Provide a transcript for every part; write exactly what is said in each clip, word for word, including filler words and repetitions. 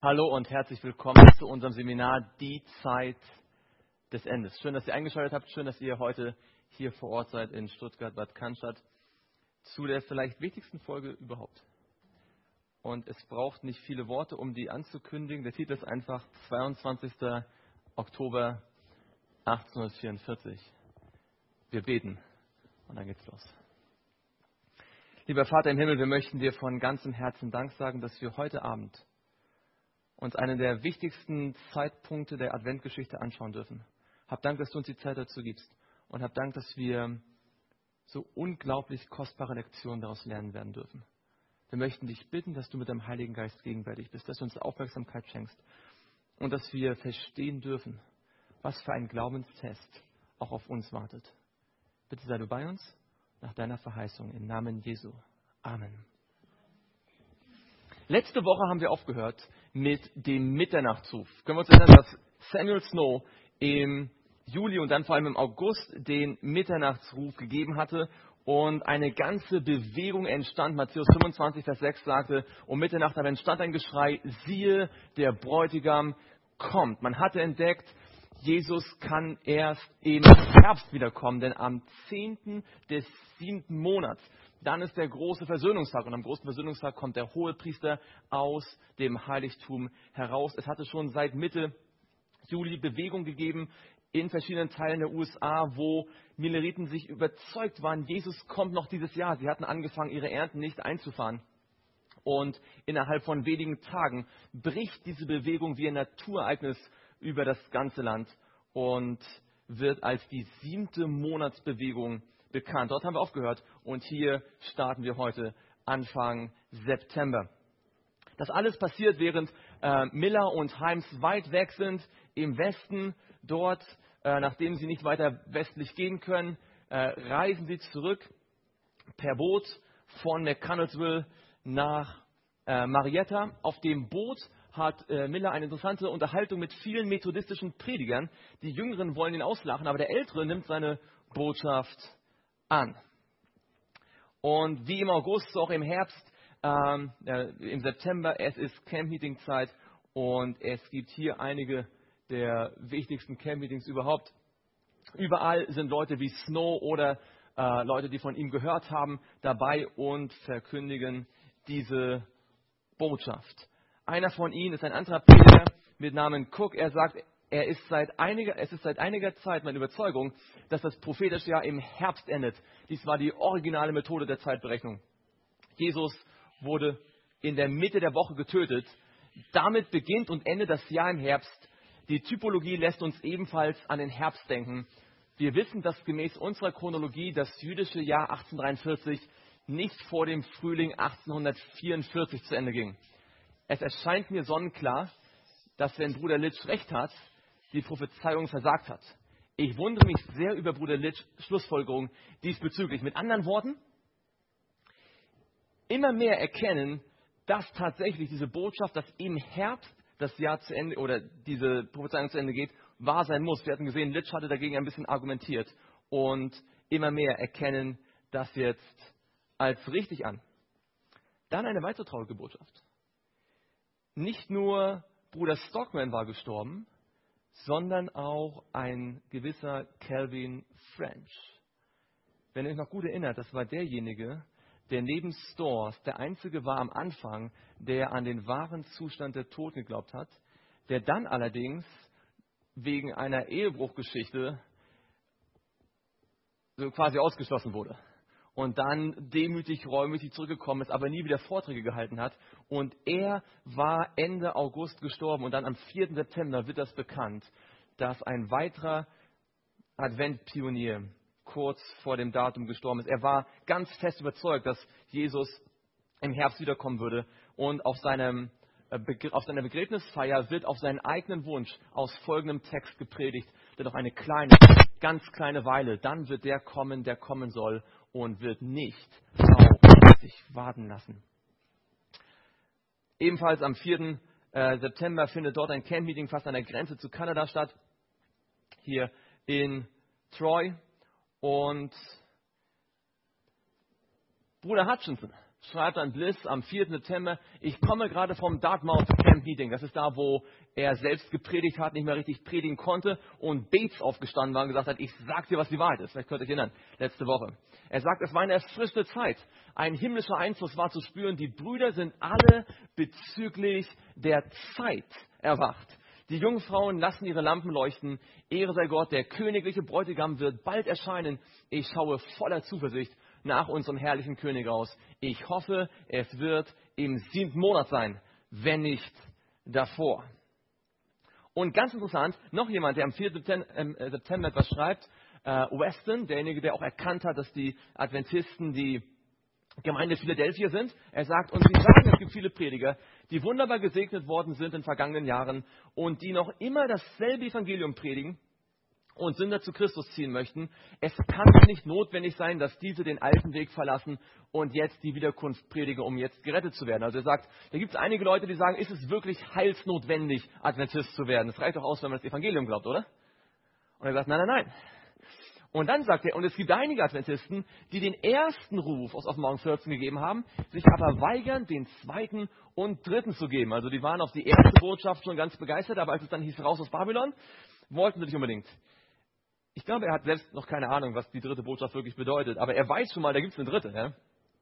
Hallo und herzlich willkommen zu unserem Seminar Die Zeit des Endes. Schön, dass ihr eingeschaltet habt. Schön, dass ihr heute hier vor Ort seid in Stuttgart-Bad Cannstatt zu der vielleicht wichtigsten Folge überhaupt. Und es braucht nicht viele Worte, um die anzukündigen. Der Titel ist einfach zweiundzwanzigster Oktober achtzehnhundertvierundvierzig. Wir beten und dann geht's los. Lieber Vater im Himmel, wir möchten dir von ganzem Herzen Dank sagen, dass wir heute Abend uns einen der wichtigsten Zeitpunkte der Adventgeschichte anschauen dürfen. Hab Dank, dass du uns die Zeit dazu gibst. Und hab Dank, dass wir so unglaublich kostbare Lektionen daraus lernen werden dürfen. Wir möchten dich bitten, dass du mit deinem Heiligen Geist gegenwärtig bist, dass du uns Aufmerksamkeit schenkst und dass wir verstehen dürfen, was für ein Glaubenstest auch auf uns wartet. Bitte sei du bei uns, nach deiner Verheißung, im Namen Jesu. Amen. Letzte Woche haben wir aufgehört mit dem Mitternachtsruf. Können wir uns erinnern, dass Samuel Snow im Juli und dann vor allem im August den Mitternachtsruf gegeben hatte und eine ganze Bewegung entstand. Matthäus fünfundzwanzig, Vers sechs sagte, um Mitternacht aber entstand ein Geschrei, siehe, der Bräutigam kommt. Man hatte entdeckt, Jesus kann erst im Herbst wiederkommen, denn am zehnten des siebten Monats, dann ist der große Versöhnungstag und am großen Versöhnungstag kommt der Hohepriester aus dem Heiligtum heraus. Es hatte schon seit Mitte Juli Bewegung gegeben in verschiedenen Teilen der U S A, wo Milleriten sich überzeugt waren, Jesus kommt noch dieses Jahr. Sie hatten angefangen, ihre Ernten nicht einzufahren. Und innerhalb von wenigen Tagen bricht diese Bewegung wie ein Naturereignis über das ganze Land und wird als die siebte Monatsbewegung bekannt. Dort haben wir aufgehört und hier starten wir heute Anfang September. Das alles passiert, während äh, Miller und Himes weit weg sind im Westen. Dort, äh, nachdem sie nicht weiter westlich gehen können, äh, reisen sie zurück per Boot von McConnelsville nach äh, Marietta. Auf dem Boot hat äh, Miller eine interessante Unterhaltung mit vielen methodistischen Predigern. Die Jüngeren wollen ihn auslachen, aber der Ältere nimmt seine Botschaft an. Und wie im August, so auch im Herbst, ähm, äh, im September, es ist Camp-Meeting-Zeit und es gibt hier einige der wichtigsten Camp-Meetings überhaupt. Überall sind Leute wie Snow oder äh, Leute, die von ihm gehört haben, dabei und verkündigen diese Botschaft. Einer von ihnen ist ein anderer Prediger mit Namen Cook. Er sagt, er ist seit einiger, es ist seit einiger Zeit meine Überzeugung, dass das prophetische Jahr im Herbst endet. Dies war die originale Methode der Zeitberechnung. Jesus wurde in der Mitte der Woche getötet. Damit beginnt und endet das Jahr im Herbst. Die Typologie lässt uns ebenfalls an den Herbst denken. Wir wissen, dass gemäß unserer Chronologie das jüdische Jahr achtzehnhundertdreiundvierzig nicht vor dem Frühling achtzehnhundertvierundvierzig zu Ende ging. Es erscheint mir sonnenklar, dass, wenn Bruder Litsch recht hat, die Prophezeiung versagt hat. Ich wundere mich sehr über Bruder Litsch' Schlussfolgerung diesbezüglich. Mit anderen Worten, immer mehr erkennen, dass tatsächlich diese Botschaft, dass im Herbst das Jahr zu Ende oder diese Prophezeiung zu Ende geht, wahr sein muss. Wir hatten gesehen, Litsch hatte dagegen ein bisschen argumentiert. Und immer mehr erkennen das jetzt als richtig an. Dann eine weitere traurige Botschaft. Nicht nur Bruder Stockman war gestorben, sondern auch ein gewisser Calvin French. Wenn ihr euch noch gut erinnert, das war derjenige, der neben Storrs der einzige war am Anfang, der an den wahren Zustand der Toten geglaubt hat, der dann allerdings wegen einer Ehebruchgeschichte so quasi ausgeschlossen wurde. Und dann demütig, reumütig zurückgekommen ist, aber nie wieder Vorträge gehalten hat. Und er war Ende August gestorben und dann am vierten September wird das bekannt, dass ein weiterer Adventpionier kurz vor dem Datum gestorben ist. Er war ganz fest überzeugt, dass Jesus im Herbst wiederkommen würde. Und auf, seinem, auf seiner Begräbnisfeier wird auf seinen eigenen Wunsch aus folgendem Text gepredigt, der noch eine kleine, ganz kleine Weile, dann wird der kommen, der kommen soll und wird nicht auf sich warten lassen. Ebenfalls am vierten September findet dort ein Camp-Meeting fast an der Grenze zu Kanada statt, hier in Troy. Und Bruder Hutchinson schreibt an Bliss am vierten September, ich komme gerade vom Dartmouth Camp Meeting. Das ist da, wo er selbst gepredigt hat, nicht mehr richtig predigen konnte und Bates aufgestanden war und gesagt hat, ich sag dir, was die Wahrheit ist. Vielleicht könnt ihr euch erinnern, letzte Woche. Er sagt, es war eine erfrischte Zeit. Ein himmlischer Einfluss war zu spüren. Die Brüder sind alle bezüglich der Zeit erwacht. Die Jungfrauen lassen ihre Lampen leuchten. Ehre sei Gott, der königliche Bräutigam wird bald erscheinen. Ich schaue voller Zuversicht nach unserem herrlichen König aus. Ich hoffe, es wird im siebten Monat sein, wenn nicht davor. Und ganz interessant, noch jemand, der am vierten September etwas schreibt, äh, Weston, derjenige, der auch erkannt hat, dass die Adventisten die Gemeinde Philadelphia sind. Er sagt, und sie sagen, es gibt viele Prediger, die wunderbar gesegnet worden sind in vergangenen Jahren und die noch immer dasselbe Evangelium predigen und Sünder zu Christus ziehen möchten. Es kann nicht notwendig sein, dass diese den alten Weg verlassen und jetzt die Wiederkunft predigen, um jetzt gerettet zu werden. Also er sagt, da gibt es einige Leute, die sagen, ist es wirklich heilsnotwendig, Adventist zu werden? Das reicht doch aus, wenn man das Evangelium glaubt, oder? Und er sagt, nein, nein, nein. Und dann sagt er, und es gibt einige Adventisten, die den ersten Ruf aus Offenbarung vierzehn gegeben haben, sich aber weigern, den zweiten und dritten zu geben. Also die waren auf die erste Botschaft schon ganz begeistert, aber als es dann hieß, raus aus Babylon, wollten sie nicht unbedingt. Ich glaube, er hat selbst noch keine Ahnung, was die dritte Botschaft wirklich bedeutet, aber er weiß schon mal, da gibt es eine dritte. Ja?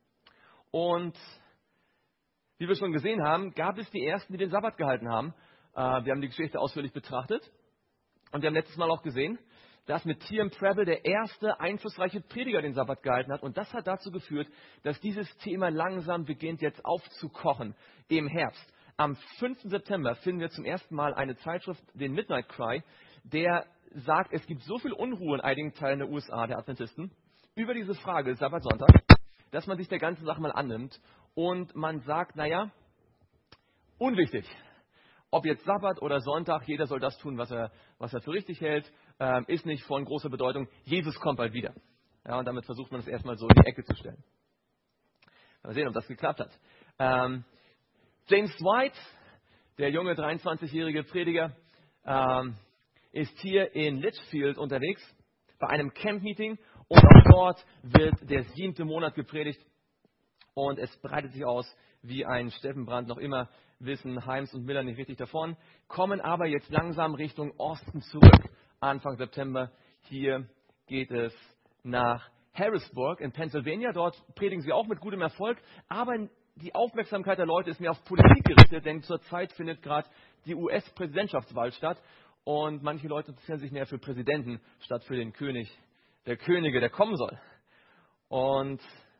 Und wie wir schon gesehen haben, gab es die Ersten, die den Sabbat gehalten haben. Äh, wir haben die Geschichte ausführlich betrachtet und wir haben letztes Mal auch gesehen, dass mit T M Preble der erste einflussreiche Prediger den Sabbat gehalten hat. Und das hat dazu geführt, dass dieses Thema langsam beginnt jetzt aufzukochen im Herbst. Am fünften September finden wir zum ersten Mal eine Zeitschrift, den Midnight Cry, der sagt, es gibt so viel Unruhe in einigen Teilen der U S A, der Adventisten, über diese Frage Sabbat, Sonntag, dass man sich der ganzen Sache mal annimmt und man sagt, naja, unwichtig. Ob jetzt Sabbat oder Sonntag, jeder soll das tun, was er, was er für richtig hält, ähm, ist nicht von großer Bedeutung. Jesus kommt bald wieder. Ja, und damit versucht man es erstmal so in die Ecke zu stellen. Mal sehen, ob das geklappt hat. Ähm, James White, der junge dreiundzwanzigjährige Prediger, ähm, ist hier in Litchfield unterwegs bei einem Camp-Meeting und auch dort wird der siebte Monat gepredigt und es breitet sich aus wie ein Steppenbrand. Noch immer wissen Himes und Miller nicht richtig davon, kommen aber jetzt langsam Richtung Osten zurück. Anfang September, hier geht es nach Harrisburg in Pennsylvania. Dort predigen sie auch mit gutem Erfolg, aber die Aufmerksamkeit der Leute ist mehr auf Politik gerichtet, denn zurzeit findet gerade die U S-Präsidentschaftswahl statt und manche Leute interessieren sich mehr für Präsidenten statt für den König, der Könige, der kommen soll. Und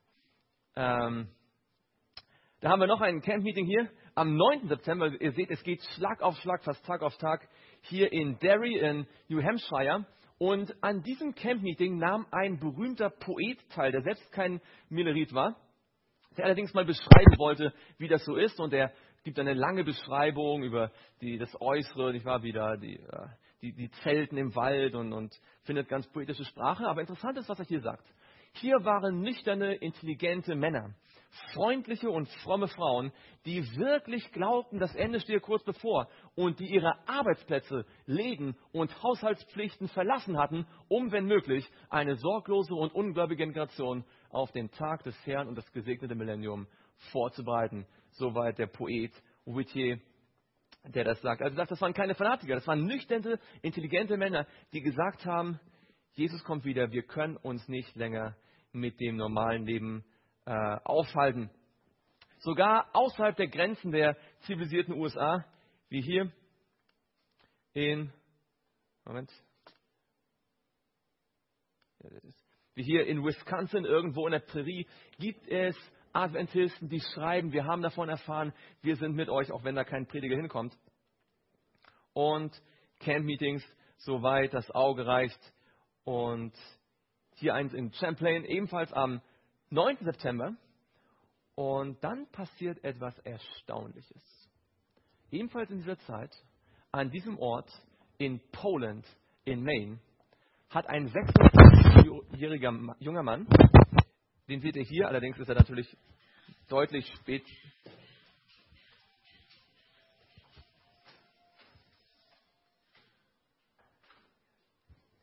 ähm, da haben wir noch ein Camp-Meeting hier am neunten September. Ihr seht, es geht Schlag auf Schlag, fast Tag auf Tag, hier in Derry in New Hampshire. Und an diesem Camp-Meeting nahm ein berühmter Poet teil, der selbst kein Millerit war, der allerdings mal beschreiben wollte, wie das so ist. Und er gibt eine lange Beschreibung über die, das Äußere, nicht wahr, wieder die, die, die Zelten im Wald und, und findet ganz poetische Sprache. Aber interessant ist, was er hier sagt. Hier waren nüchterne, intelligente Männer, freundliche und fromme Frauen, die wirklich glaubten, das Ende stehe kurz bevor und die ihre Arbeitsplätze, Läden und Haushaltspflichten verlassen hatten, um, wenn möglich, eine sorglose und ungläubige Generation auf den Tag des Herrn und das gesegnete Millennium vorzubereiten. Soweit der Poet Whittier, der das sagt. Also das waren keine Fanatiker, das waren nüchterne, intelligente Männer, die gesagt haben, Jesus kommt wieder, wir können uns nicht länger mit dem normalen Leben äh, aufhalten. Sogar außerhalb der Grenzen der zivilisierten U S A, wie hier in, Moment, wie hier in Wisconsin, irgendwo in der Prärie, gibt es Adventisten, die schreiben, wir haben davon erfahren, wir sind mit euch, auch wenn da kein Prediger hinkommt. Und Camp-Meetings, soweit das Auge reicht. Und hier eins in Champlain, ebenfalls am neunten September. Und dann passiert etwas Erstaunliches. Ebenfalls in dieser Zeit, an diesem Ort in Poland, in Maine, hat ein sechsundzwanzigjähriger junger Mann, den seht ihr hier, allerdings ist er natürlich deutlich spät.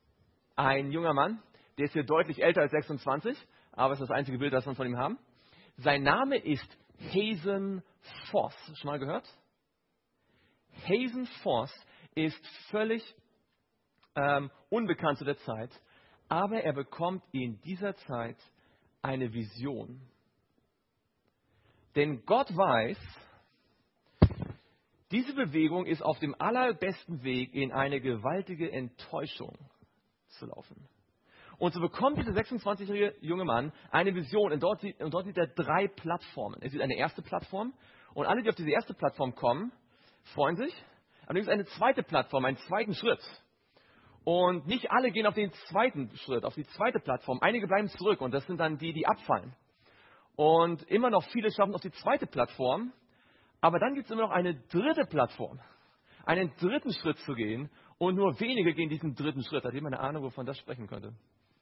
Ein junger Mann, der ist hier deutlich älter als sechsundzwanzig, aber es ist das einzige Bild, das wir von ihm haben. Sein Name ist Hazen Foss. Schon mal gehört? Hazen Foss ist völlig ähm, unbekannt zu der Zeit, aber er bekommt in dieser Zeit eine Vision. Denn Gott weiß, diese Bewegung ist auf dem allerbesten Weg, in eine gewaltige Enttäuschung zu laufen. Und so bekommt dieser sechsundzwanzigjährige junge Mann eine Vision und dort, sieht, und dort sieht er drei Plattformen. Er sieht eine erste Plattform und alle, die auf diese erste Plattform kommen, freuen sich. Aber es gibt eine zweite Plattform, einen zweiten Schritt. Und nicht alle gehen auf den zweiten Schritt, auf die zweite Plattform. Einige bleiben zurück und das sind dann die, die abfallen. Und immer noch viele schaffen auf die zweite Plattform. Aber dann gibt es immer noch eine dritte Plattform, einen dritten Schritt zu gehen. Und nur wenige gehen diesen dritten Schritt. Hat jemand eine Ahnung, wovon das sprechen könnte?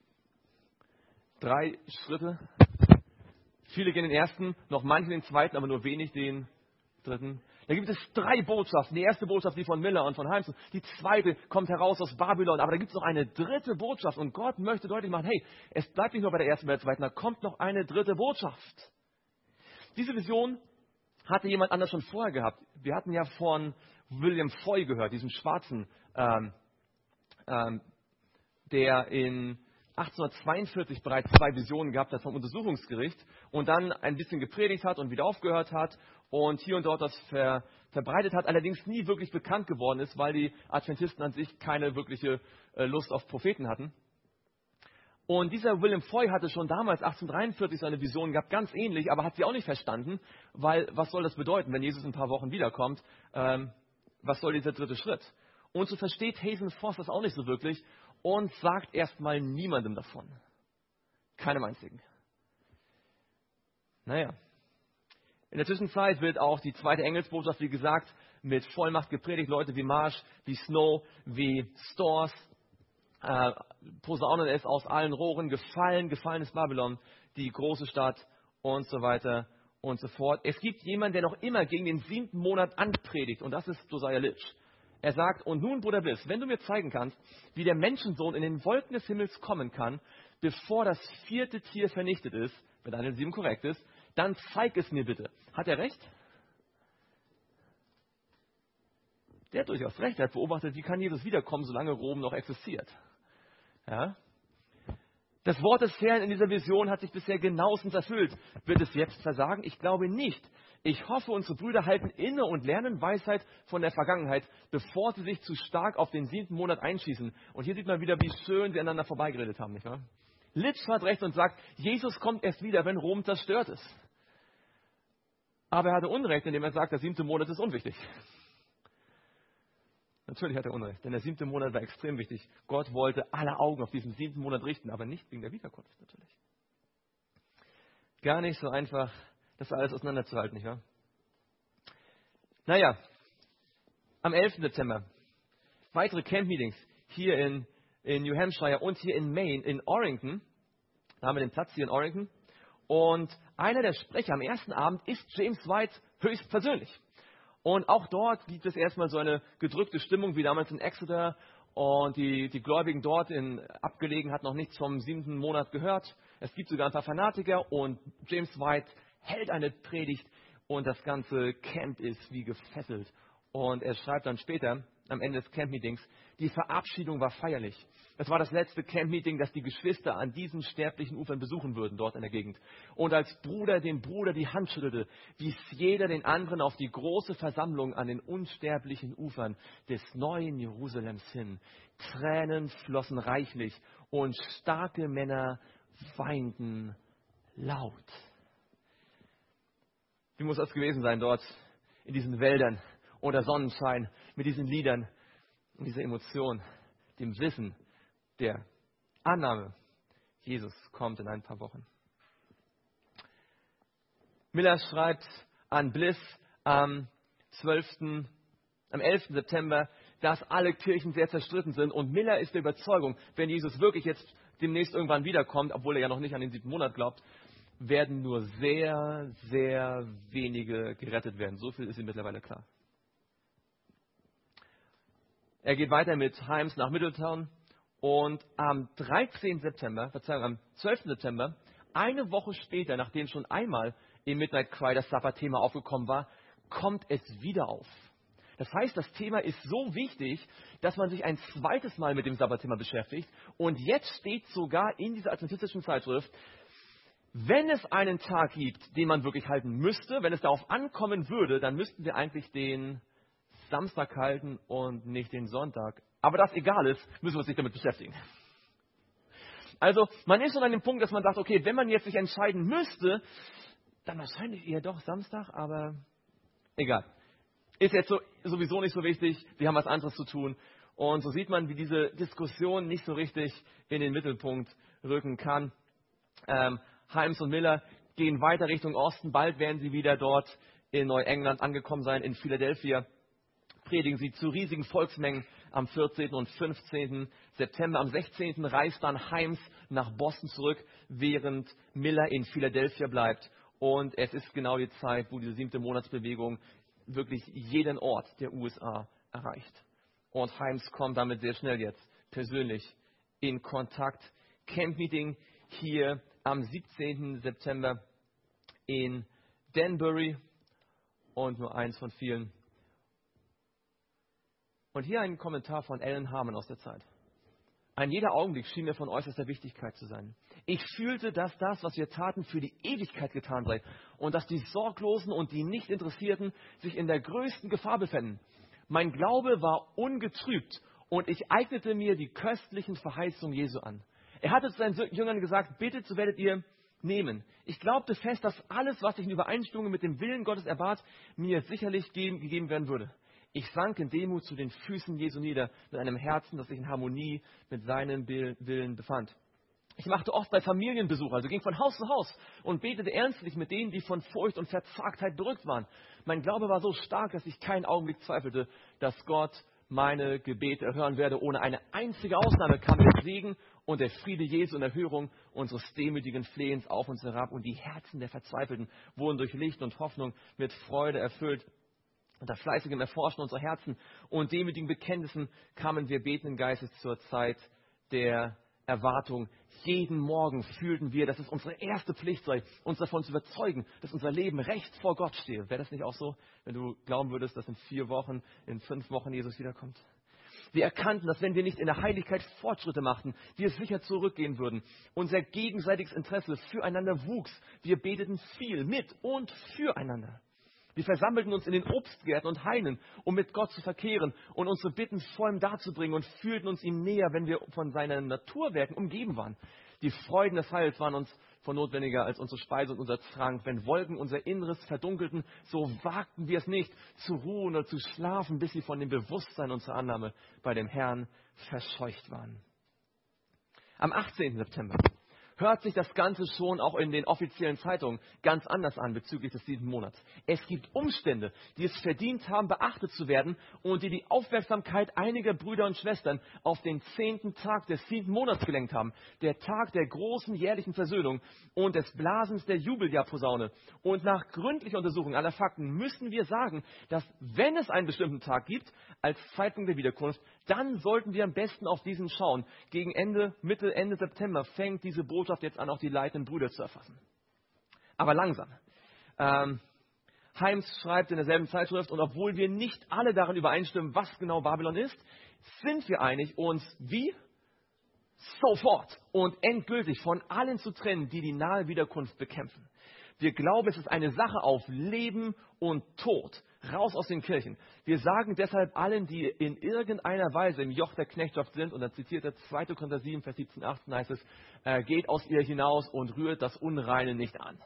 Drei Schritte. Viele gehen den ersten, noch manche den zweiten, aber nur wenig den dritten. Da gibt es drei Botschaften. Die erste Botschaft, die von Miller und von Heimsen. Die zweite kommt heraus aus Babylon. Aber da gibt es noch eine dritte Botschaft. Und Gott möchte deutlich machen, hey, es bleibt nicht nur bei der ersten, bei der zweiten. Da kommt noch eine dritte Botschaft. Diese Vision hatte jemand anders schon vorher gehabt. Wir hatten ja von William Foy gehört, diesem Schwarzen, ähm, ähm, der in achtzehnhundertzweiundvierzig bereits zwei Visionen gehabt hat vom Untersuchungsgericht und dann ein bisschen gepredigt hat und wieder aufgehört hat und hier und dort das ver, verbreitet hat, allerdings nie wirklich bekannt geworden ist, weil die Adventisten an sich keine wirkliche äh, Lust auf Propheten hatten. Und dieser William Foy hatte schon damals achtzehnhundertdreiundvierzig seine Vision gehabt, ganz ähnlich, aber hat sie auch nicht verstanden, weil was soll das bedeuten, wenn Jesus in ein paar Wochen wiederkommt? Ähm, was soll dieser dritte Schritt? Und so versteht Hazen Foss das auch nicht so wirklich und sagt erstmal niemandem davon. Keinem einzigen. Naja. In der Zwischenzeit wird auch die zweite Engelsbotschaft, wie gesagt, mit Vollmacht gepredigt. Leute wie Marsh, wie Snow, wie Storrs, äh, posaunen es aus allen Rohren, gefallen, gefallen ist Babylon, die große Stadt und so weiter und so fort. Es gibt jemanden, der noch immer gegen den siebten Monat anpredigt und das ist Josiah Litch. Er sagt, und nun, Bruder Bliss, wenn du mir zeigen kannst, wie der Menschensohn in den Wolken des Himmels kommen kann, bevor das vierte Tier vernichtet ist, wenn Daniel sieben korrekt ist, dann zeig es mir bitte. Hat er recht? Der hat durchaus recht. Er hat beobachtet, wie kann Jesus wiederkommen, solange Rom noch existiert. Ja? Das Wort des Herrn in dieser Vision hat sich bisher genauestens erfüllt. Wird es jetzt versagen? Ich glaube nicht. Ich hoffe, unsere Brüder halten inne und lernen Weisheit von der Vergangenheit, bevor sie sich zu stark auf den siebten Monat einschießen. Und hier sieht man wieder, wie schön sie aneinander vorbeigeredet haben, nicht wahr? Litsch hat recht und sagt, Jesus kommt erst wieder, wenn Rom zerstört ist. Aber er hatte Unrecht, indem er sagt, der siebte Monat ist unwichtig. Natürlich hat er Unrecht, denn der siebte Monat war extrem wichtig. Gott wollte alle Augen auf diesen siebten Monat richten, aber nicht wegen der Wiederkunft natürlich. Gar nicht so einfach, das alles auseinanderzuhalten, nicht wahr? Naja, am elften September weitere Camp-Meetings hier in, in New Hampshire und hier in Maine, in Orrington. Da haben wir den Platz hier in Orrington. Und einer der Sprecher am ersten Abend ist James White höchstpersönlich. Und auch dort gibt es erstmal so eine gedrückte Stimmung wie damals in Exeter. Und die, die Gläubigen dort in abgelegen hatten noch nichts vom siebten Monat gehört. Es gibt sogar ein paar Fanatiker und James White hält eine Predigt und das ganze Camp ist wie gefesselt. Und er schreibt dann später, am Ende des Camp-Meetings, die Verabschiedung war feierlich. Es war das letzte Camp-Meeting, das die Geschwister an diesen sterblichen Ufern besuchen würden, dort in der Gegend. Und als Bruder dem Bruder die Hand schüttelte, wies jeder den anderen auf die große Versammlung an den unsterblichen Ufern des neuen Jerusalems hin. Tränen flossen reichlich und starke Männer weinten laut. Wie muss das gewesen sein dort in diesen Wäldern unter Sonnenschein mit diesen Liedern und dieser Emotion, dem Wissen, der Annahme, Jesus kommt in ein paar Wochen. Miller schreibt an Bliss am zwölften, am elften September, dass alle Kirchen sehr zerstritten sind und Miller ist der Überzeugung, wenn Jesus wirklich jetzt demnächst irgendwann wiederkommt, obwohl er ja noch nicht an den siebten Monat glaubt, werden nur sehr, sehr wenige gerettet werden. So viel ist ihm mittlerweile klar. Er geht weiter mit Himes nach Middletown und am dreizehnten September, Verzeihung, am zwölften September, eine Woche später, nachdem schon einmal im Midnight Cry das Sabbat-Thema aufgekommen war, kommt es wieder auf. Das heißt, das Thema ist so wichtig, dass man sich ein zweites Mal mit dem Sabbatthema beschäftigt. Und jetzt steht sogar in dieser adventistischen Zeitschrift, wenn es einen Tag gibt, den man wirklich halten müsste, wenn es darauf ankommen würde, dann müssten wir eigentlich den Samstag halten und nicht den Sonntag. Aber das egal ist, müssen wir uns nicht damit beschäftigen. Also man ist schon an dem Punkt, dass man sagt, okay, wenn man jetzt sich entscheiden müsste, dann wahrscheinlich eher doch Samstag, aber egal. Ist jetzt so, sowieso nicht so wichtig, wir haben was anderes zu tun. Und so sieht man, wie diese Diskussion nicht so richtig in den Mittelpunkt rücken kann. Ähm, Himes und Miller gehen weiter Richtung Osten. Bald werden sie wieder dort in Neuengland angekommen sein, in Philadelphia. Predigen sie zu riesigen Volksmengen am vierzehnten und fünfzehnten September. Am sechzehnten reist dann Himes nach Boston zurück, während Miller in Philadelphia bleibt. Und es ist genau die Zeit, wo diese siebte Monatsbewegung wirklich jeden Ort der U S A erreicht. Und Himes kommt damit sehr schnell jetzt persönlich in Kontakt. Camp-Meeting hier am siebzehnten September in Danbury und nur eins von vielen. Und hier ein Kommentar von Alan Harmon aus der Zeit. Ein jeder Augenblick schien mir von äußerster Wichtigkeit zu sein. Ich fühlte, dass das, was wir taten, für die Ewigkeit getan sei und dass die Sorglosen und die Nicht-Interessierten sich in der größten Gefahr befänden. Mein Glaube war ungetrübt und ich eignete mir die köstlichen Verheißungen Jesu an. Er hatte zu seinen Jüngern gesagt, bittet, so werdet ihr nehmen. Ich glaubte fest, dass alles, was ich in Übereinstimmung mit dem Willen Gottes erbat, mir sicherlich gegeben werden würde. Ich sank in Demut zu den Füßen Jesu nieder, mit einem Herzen, das sich in Harmonie mit seinem Willen befand. Ich machte oft bei Familienbesuch, also ging von Haus zu Haus und betete ernstlich mit denen, die von Furcht und Verzagtheit berückt waren. Mein Glaube war so stark, dass ich keinen Augenblick zweifelte, dass Gott meine Gebete erhören werde. Ohne eine einzige Ausnahme kam der Segen und der Friede Jesu in Erhörung unseres demütigen Flehens auf uns herab. Und die Herzen der Verzweifelten wurden durch Licht und Hoffnung mit Freude erfüllt. Unter fleißigem Erforschen unserer Herzen und demütigen Bekenntnissen kamen wir betenden Geistes zur Zeit der Erwartung. Jeden Morgen fühlten wir, dass es unsere erste Pflicht sei, uns davon zu überzeugen, dass unser Leben recht vor Gott stehe. Wäre das nicht auch so, wenn du glauben würdest, dass in vier Wochen, in fünf Wochen Jesus wiederkommt? Wir erkannten, dass wenn wir nicht in der Heiligkeit Fortschritte machten, wir sicher zurückgehen würden. Unser gegenseitiges Interesse füreinander wuchs. Wir beteten viel mit und füreinander. Wir versammelten uns in den Obstgärten und Hainen, um mit Gott zu verkehren und unsere Bitten vor ihm darzubringen und fühlten uns ihm näher, wenn wir von seinen Naturwerken umgeben waren. Die Freuden des Heils waren uns von notwendiger als unsere Speise und unser Trank. Wenn Wolken unser Inneres verdunkelten, so wagten wir es nicht, zu ruhen oder zu schlafen, bis sie von dem Bewusstsein unserer Annahme bei dem Herrn verscheucht waren. Am achtzehnten September hört sich das Ganze schon auch in den offiziellen Zeitungen ganz anders an bezüglich des siebten Monats. Es gibt Umstände, die es verdient haben, beachtet zu werden und die die Aufmerksamkeit einiger Brüder und Schwestern auf den zehnten Tag des siebten Monats gelenkt haben. Der Tag der großen jährlichen Versöhnung und des Blasens der Jubeljahrposaune. Und nach gründlicher Untersuchung aller Fakten müssen wir sagen, dass wenn es einen bestimmten Tag gibt, als Zeitpunkt der Wiederkunft, dann sollten wir am besten auf diesen schauen. Gegen Ende, Mitte, Ende September fängt diese Botschaft jetzt an, auch die leitenden Brüder zu erfassen. Aber langsam. Ähm, Himes schreibt in derselben Zeitschrift, und obwohl wir nicht alle darin übereinstimmen, was genau Babylon ist, sind wir einig, uns wie? Sofort und endgültig von allen zu trennen, die die nahe Wiederkunft bekämpfen. Wir glauben, es ist eine Sache auf Leben und Tod. Raus aus den Kirchen. Wir sagen deshalb allen, die in irgendeiner Weise im Joch der Knechtschaft sind, und da zitiert er zweiter. Korinther sieben, Vers siebzehn, achtzehn heißt es, äh, geht aus ihr hinaus und rührt das Unreine nicht an.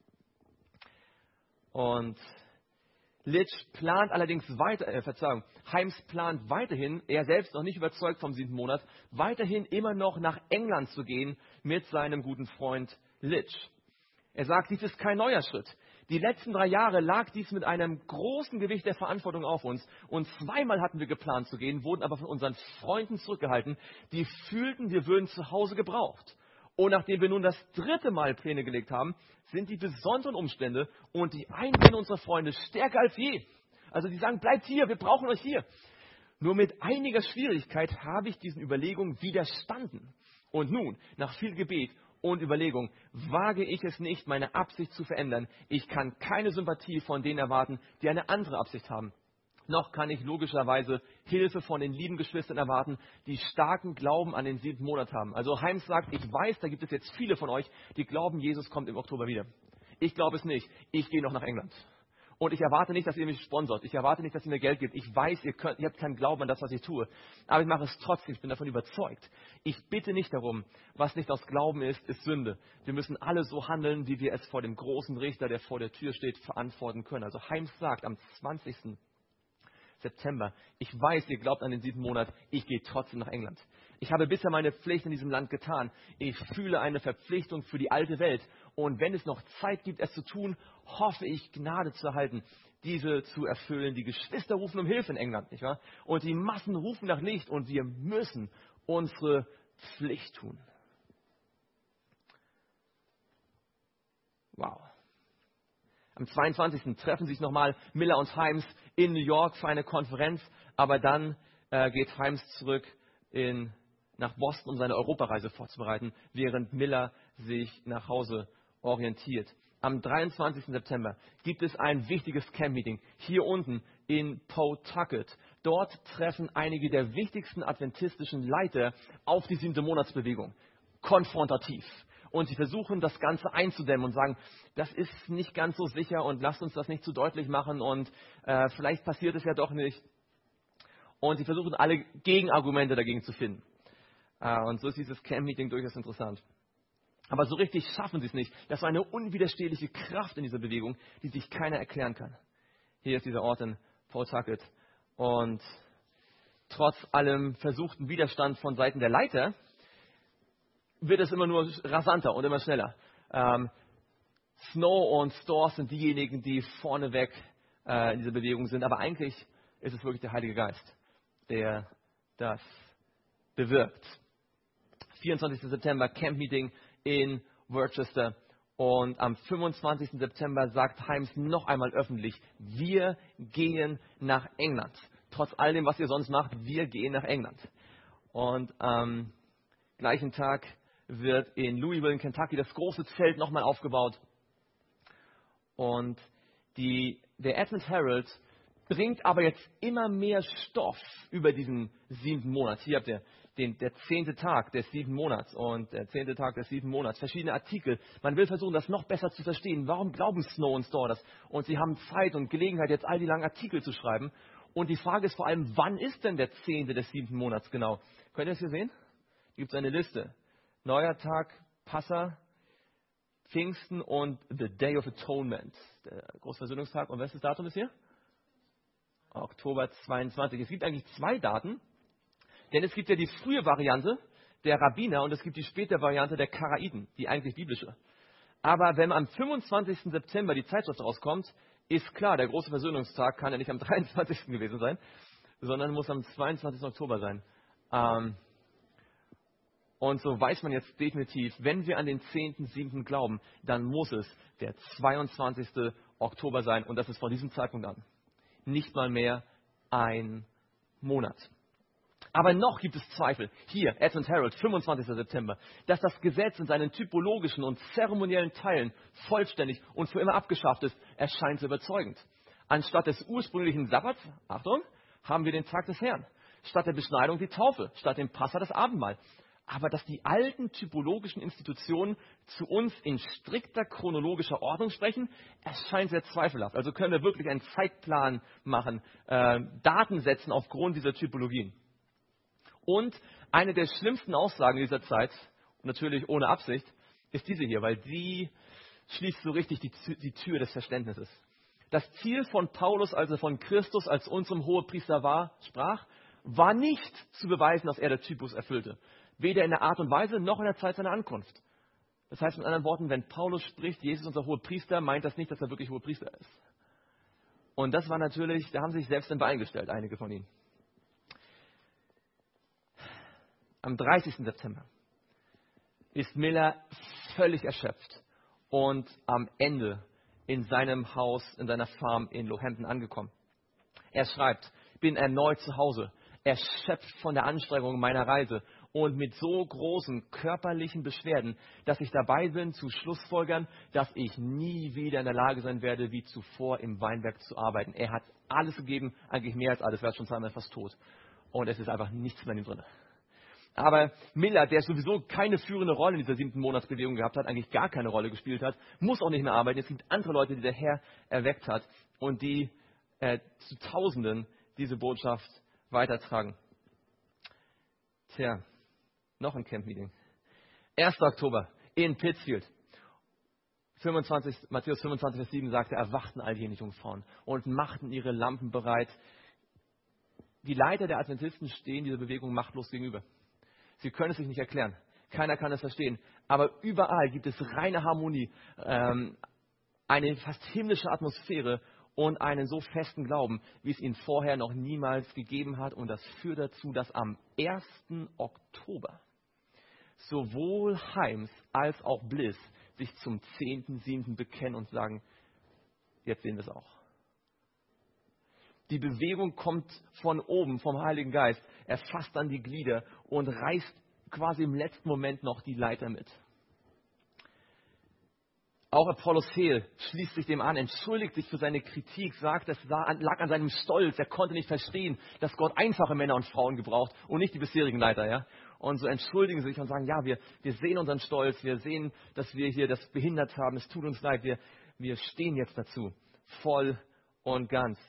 Und Litch plant allerdings weiter, äh, Verzeihung, Himes plant weiterhin, er selbst noch nicht überzeugt vom siebten Monat, weiterhin immer noch nach England zu gehen mit seinem guten Freund Litch. Er sagt, dies ist kein neuer Schritt. Die letzten drei Jahre lag dies mit einem großen Gewicht der Verantwortung auf uns. Und zweimal hatten wir geplant zu gehen, wurden aber von unseren Freunden zurückgehalten, die fühlten, wir würden zu Hause gebraucht. Und nachdem wir nun das dritte Mal Pläne gelegt haben, sind die besonderen Umstände und die Einwände unserer Freunde stärker als je. Also die sagen, bleibt hier, wir brauchen euch hier. Nur mit einiger Schwierigkeit habe ich diesen Überlegungen widerstanden. Und nun, nach viel Gebet und Überlegung, wage ich es nicht, meine Absicht zu verändern. Ich kann keine Sympathie von denen erwarten, die eine andere Absicht haben. Noch kann ich logischerweise Hilfe von den lieben Geschwistern erwarten, die starken Glauben an den siebten Monat haben. Also Heims sagt, ich weiß, da gibt es jetzt viele von euch, die glauben, Jesus kommt im Oktober wieder. Ich glaube es nicht. Ich gehe noch nach England. Und ich erwarte nicht, dass ihr mich sponsort. Ich erwarte nicht, dass ihr mir Geld gebt. Ich weiß, ihr, könnt, ihr habt keinen Glauben an das, was ich tue. Aber ich mache es trotzdem. Ich bin davon überzeugt. Ich bitte nicht darum, was nicht aus Glauben ist, ist Sünde. Wir müssen alle so handeln, wie wir es vor dem großen Richter, der vor der Tür steht, verantworten können. Also Heims sagt am zwanzigsten September, ich weiß, ihr glaubt an den siebten Monat, ich gehe trotzdem nach England. Ich habe bisher meine Pflicht in diesem Land getan. Ich fühle eine Verpflichtung für die alte Welt. Und wenn es noch Zeit gibt, es zu tun, hoffe ich, Gnade zu erhalten, diese zu erfüllen. Die Geschwister rufen um Hilfe in England, nicht wahr? Und die Massen rufen nach Licht und wir müssen unsere Pflicht tun. Wow. Am zweiundzwanzigsten treffen sich nochmal Miller und Himes in New York für eine Konferenz, aber dann äh, geht Himes zurück in, nach Boston, um seine Europareise vorzubereiten, während Miller sich nach Hause orientiert. Am dreiundzwanzigsten September gibt es ein wichtiges Camp-Meeting hier unten in Pawtucket. Dort treffen einige der wichtigsten adventistischen Leiter auf die siebte Monatsbewegung. Konfrontativ. Und sie versuchen, das Ganze einzudämmen und sagen, das ist nicht ganz so sicher und lasst uns das nicht zu deutlich machen und äh, vielleicht passiert es ja doch nicht. Und sie versuchen, alle Gegenargumente dagegen zu finden. Äh, und so ist dieses Camp-Meeting durchaus interessant. Aber so richtig schaffen sie es nicht. Das war eine unwiderstehliche Kraft in dieser Bewegung, die sich keiner erklären kann. Hier ist dieser Ort in Pawtucket. Und trotz allem versuchten Widerstand von Seiten der Leiter, wird es immer nur rasanter und immer schneller. Ähm, Snow und Storrs sind diejenigen, die vorneweg äh, in dieser Bewegung sind. Aber eigentlich ist es wirklich der Heilige Geist, der das bewirkt. vierundzwanzigsten September, Camp-Meeting in Worcester. Und am fünfundzwanzigsten September sagt Himes noch einmal öffentlich, wir gehen nach England. Trotz all dem, was ihr sonst macht, wir gehen nach England. Und am gleichen Tag wird in Louisville, in Kentucky, das große Zelt nochmal aufgebaut. Und die, der Advent Herald bringt aber jetzt immer mehr Stoff über diesen siebten Monat. Hier habt ihr den, der zehnte Tag des siebten Monats und der zehnte Tag des siebten Monats. Verschiedene Artikel. Man will versuchen, das noch besser zu verstehen. Warum glauben Snow und Storr das? Und sie haben Zeit und Gelegenheit, jetzt all die langen Artikel zu schreiben. Und die Frage ist vor allem, wann ist denn der zehnte des siebten Monats genau? Könnt ihr das hier sehen? Hier gibt es eine Liste. Neuer Tag, Passa, Pfingsten und The Day of Atonement. Der Großversöhnungstag. Und welches Datum ist hier? Oktober zweiundzwanzig. Es gibt eigentlich zwei Daten, denn es gibt ja die frühe Variante der Rabbiner und es gibt die späte Variante der Karaiten, die eigentlich biblische. Aber wenn am fünfundzwanzigsten September die Zeitschrift rauskommt, ist klar, der große Versöhnungstag kann ja nicht am dreiundzwanzigsten gewesen sein, sondern muss am zweiundzwanzigsten Oktober sein. Ähm, Und so weiß man jetzt definitiv, wenn wir an den zehnten siebten glauben, dann muss es der zweiundzwanzigste Oktober sein. Und das ist von diesem Zeitpunkt an nicht mal mehr ein Monat. Aber noch gibt es Zweifel. Hier, Advent Herald, fünfundzwanzigsten September, dass das Gesetz in seinen typologischen und zeremoniellen Teilen vollständig und für immer abgeschafft ist, erscheint so überzeugend. Anstatt des ursprünglichen Sabbats, Achtung, haben wir den Tag des Herrn. Statt der Beschneidung die Taufe, statt dem Passa das Abendmahl. Aber dass die alten typologischen Institutionen zu uns in strikter chronologischer Ordnung sprechen, erscheint sehr zweifelhaft. Also können wir wirklich einen Zeitplan machen, äh, Daten setzen aufgrund dieser Typologien. Und eine der schlimmsten Aussagen dieser Zeit, natürlich ohne Absicht, ist diese hier, weil die schließt so richtig die, die Tür des Verständnisses. Das Ziel von Paulus, als er von Christus als unserem Hohepriester war, sprach, war nicht zu beweisen, dass er der Typus erfüllte. Weder in der Art und Weise, noch in der Zeit seiner Ankunft. Das heißt mit anderen Worten, wenn Paulus spricht, Jesus ist unser Hohepriester, meint das nicht, dass er wirklich Hohepriester ist. Und das war natürlich, da haben sie sich selbst dann eingestellt, einige von ihnen. Am dreißigsten September ist Miller völlig erschöpft und am Ende in seinem Haus, in seiner Farm in Lohampton angekommen. Er schreibt, bin erneut zu Hause, erschöpft von der Anstrengung meiner Reise und mit so großen körperlichen Beschwerden, dass ich dabei bin zu Schlussfolgern, dass ich nie wieder in der Lage sein werde, wie zuvor im Weinberg zu arbeiten. Er hat alles gegeben, eigentlich mehr als alles, er war schon zweimal fast tot. Und es ist einfach nichts mehr in ihm drin. Aber Miller, der sowieso keine führende Rolle in dieser siebten Monatsbewegung gehabt hat, eigentlich gar keine Rolle gespielt hat, muss auch nicht mehr arbeiten. Es gibt andere Leute, die der Herr erweckt hat und die äh, zu Tausenden diese Botschaft weitertragen. Tja, noch ein Camp-Meeting. erster Oktober in Pittsfield. fünfundzwanzig, Matthäus fünfundzwanzig, Vers sieben sagt, erwachten all jene Jungfrauen und machten ihre Lampen bereit. Die Leiter der Adventisten stehen dieser Bewegung machtlos gegenüber. Sie können es sich nicht erklären. Keiner kann es verstehen. Aber überall gibt es reine Harmonie, ähm, eine fast himmlische Atmosphäre und einen so festen Glauben, wie es ihn vorher noch niemals gegeben hat. Und das führt dazu, dass am ersten Oktober sowohl Himes als auch Bliss sich zum zehnten siebten bekennen und sagen, jetzt sehen wir es auch. Die Bewegung kommt von oben, vom Heiligen Geist. Er fasst dann die Glieder und reißt quasi im letzten Moment noch die Leiter mit. Auch Apollos Heel schließt sich dem an, entschuldigt sich für seine Kritik, sagt, es lag an seinem Stolz. Er konnte nicht verstehen, dass Gott einfache Männer und Frauen gebraucht und nicht die bisherigen Leiter. Ja? Und so entschuldigen sie sich und sagen, ja, wir, wir sehen unseren Stolz, wir sehen, dass wir hier das behindert haben, es tut uns leid, wir, wir stehen jetzt dazu, voll und ganz.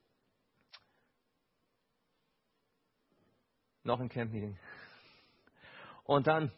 Noch ein Camp-Meeting. Und dann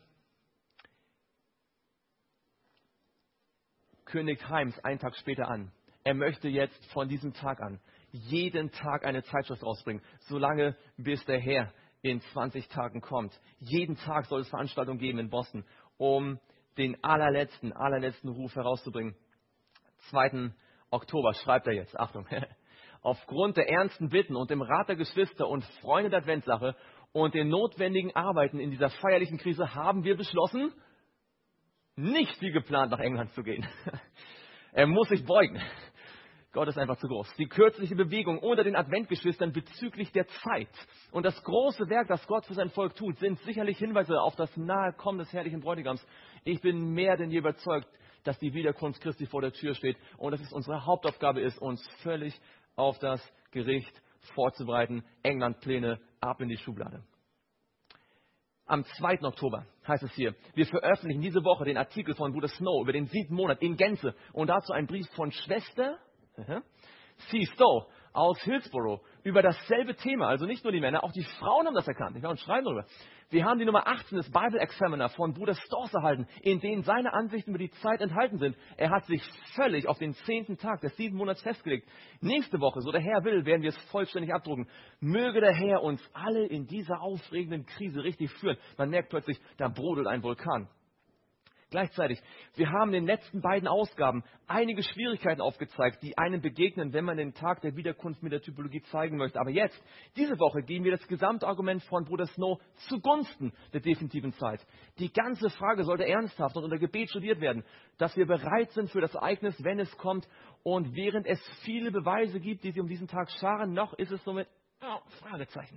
kündigt Himes einen Tag später an. Er möchte jetzt von diesem Tag an jeden Tag eine Zeitschrift rausbringen, solange bis der Herr in zwanzig Tagen kommt. Jeden Tag soll es Veranstaltungen geben in Boston, um den allerletzten, allerletzten Ruf herauszubringen. zweiten Oktober schreibt er jetzt, Achtung, aufgrund der ernsten Bitten und dem Rat der Geschwister und Freunde der Adventsache und den notwendigen Arbeiten in dieser feierlichen Krise haben wir beschlossen, nicht wie geplant nach England zu gehen. Er muss sich beugen. Gott ist einfach zu groß. Die kürzliche Bewegung unter den Adventgeschwistern bezüglich der Zeit und das große Werk, das Gott für sein Volk tut, sind sicherlich Hinweise auf das nahe Kommen des herrlichen Bräutigams. Ich bin mehr denn je überzeugt, dass die Wiederkunft Christi vor der Tür steht und dass es unsere Hauptaufgabe ist, uns völlig auf das Gericht vorzubereiten. England-Pläne ab in die Schublade. Am zweiten Oktober heißt es hier, wir veröffentlichen diese Woche den Artikel von Bruder Snow über den siebten Monat in Gänze und dazu einen Brief von Schwester C. Stowe aus Hillsborough über dasselbe Thema. Also nicht nur die Männer, auch die Frauen haben das erkannt. Ich und schreiben darüber. Wir haben die Nummer achtzehn des Bible Examiner von Bruder Stowe erhalten, in denen seine Ansichten über die Zeit enthalten sind. Er hat sich völlig auf den zehnten Tag des siebten Monats festgelegt. Nächste Woche, so der Herr will, werden wir es vollständig abdrucken. Möge der Herr uns alle in dieser aufregenden Krise richtig führen. Man merkt plötzlich, da brodelt ein Vulkan. Gleichzeitig, wir haben in den letzten beiden Ausgaben einige Schwierigkeiten aufgezeigt, die einem begegnen, wenn man den Tag der Wiederkunft mit der Typologie zeigen möchte. Aber jetzt, diese Woche, gehen wir das Gesamtargument von Bruder Snow zugunsten der definitiven Zeit. Die ganze Frage sollte ernsthaft und unter Gebet studiert werden, dass wir bereit sind für das Ereignis, wenn es kommt. Und während es viele Beweise gibt, die sich um diesen Tag scharen, noch ist es somit oh, Fragezeichen.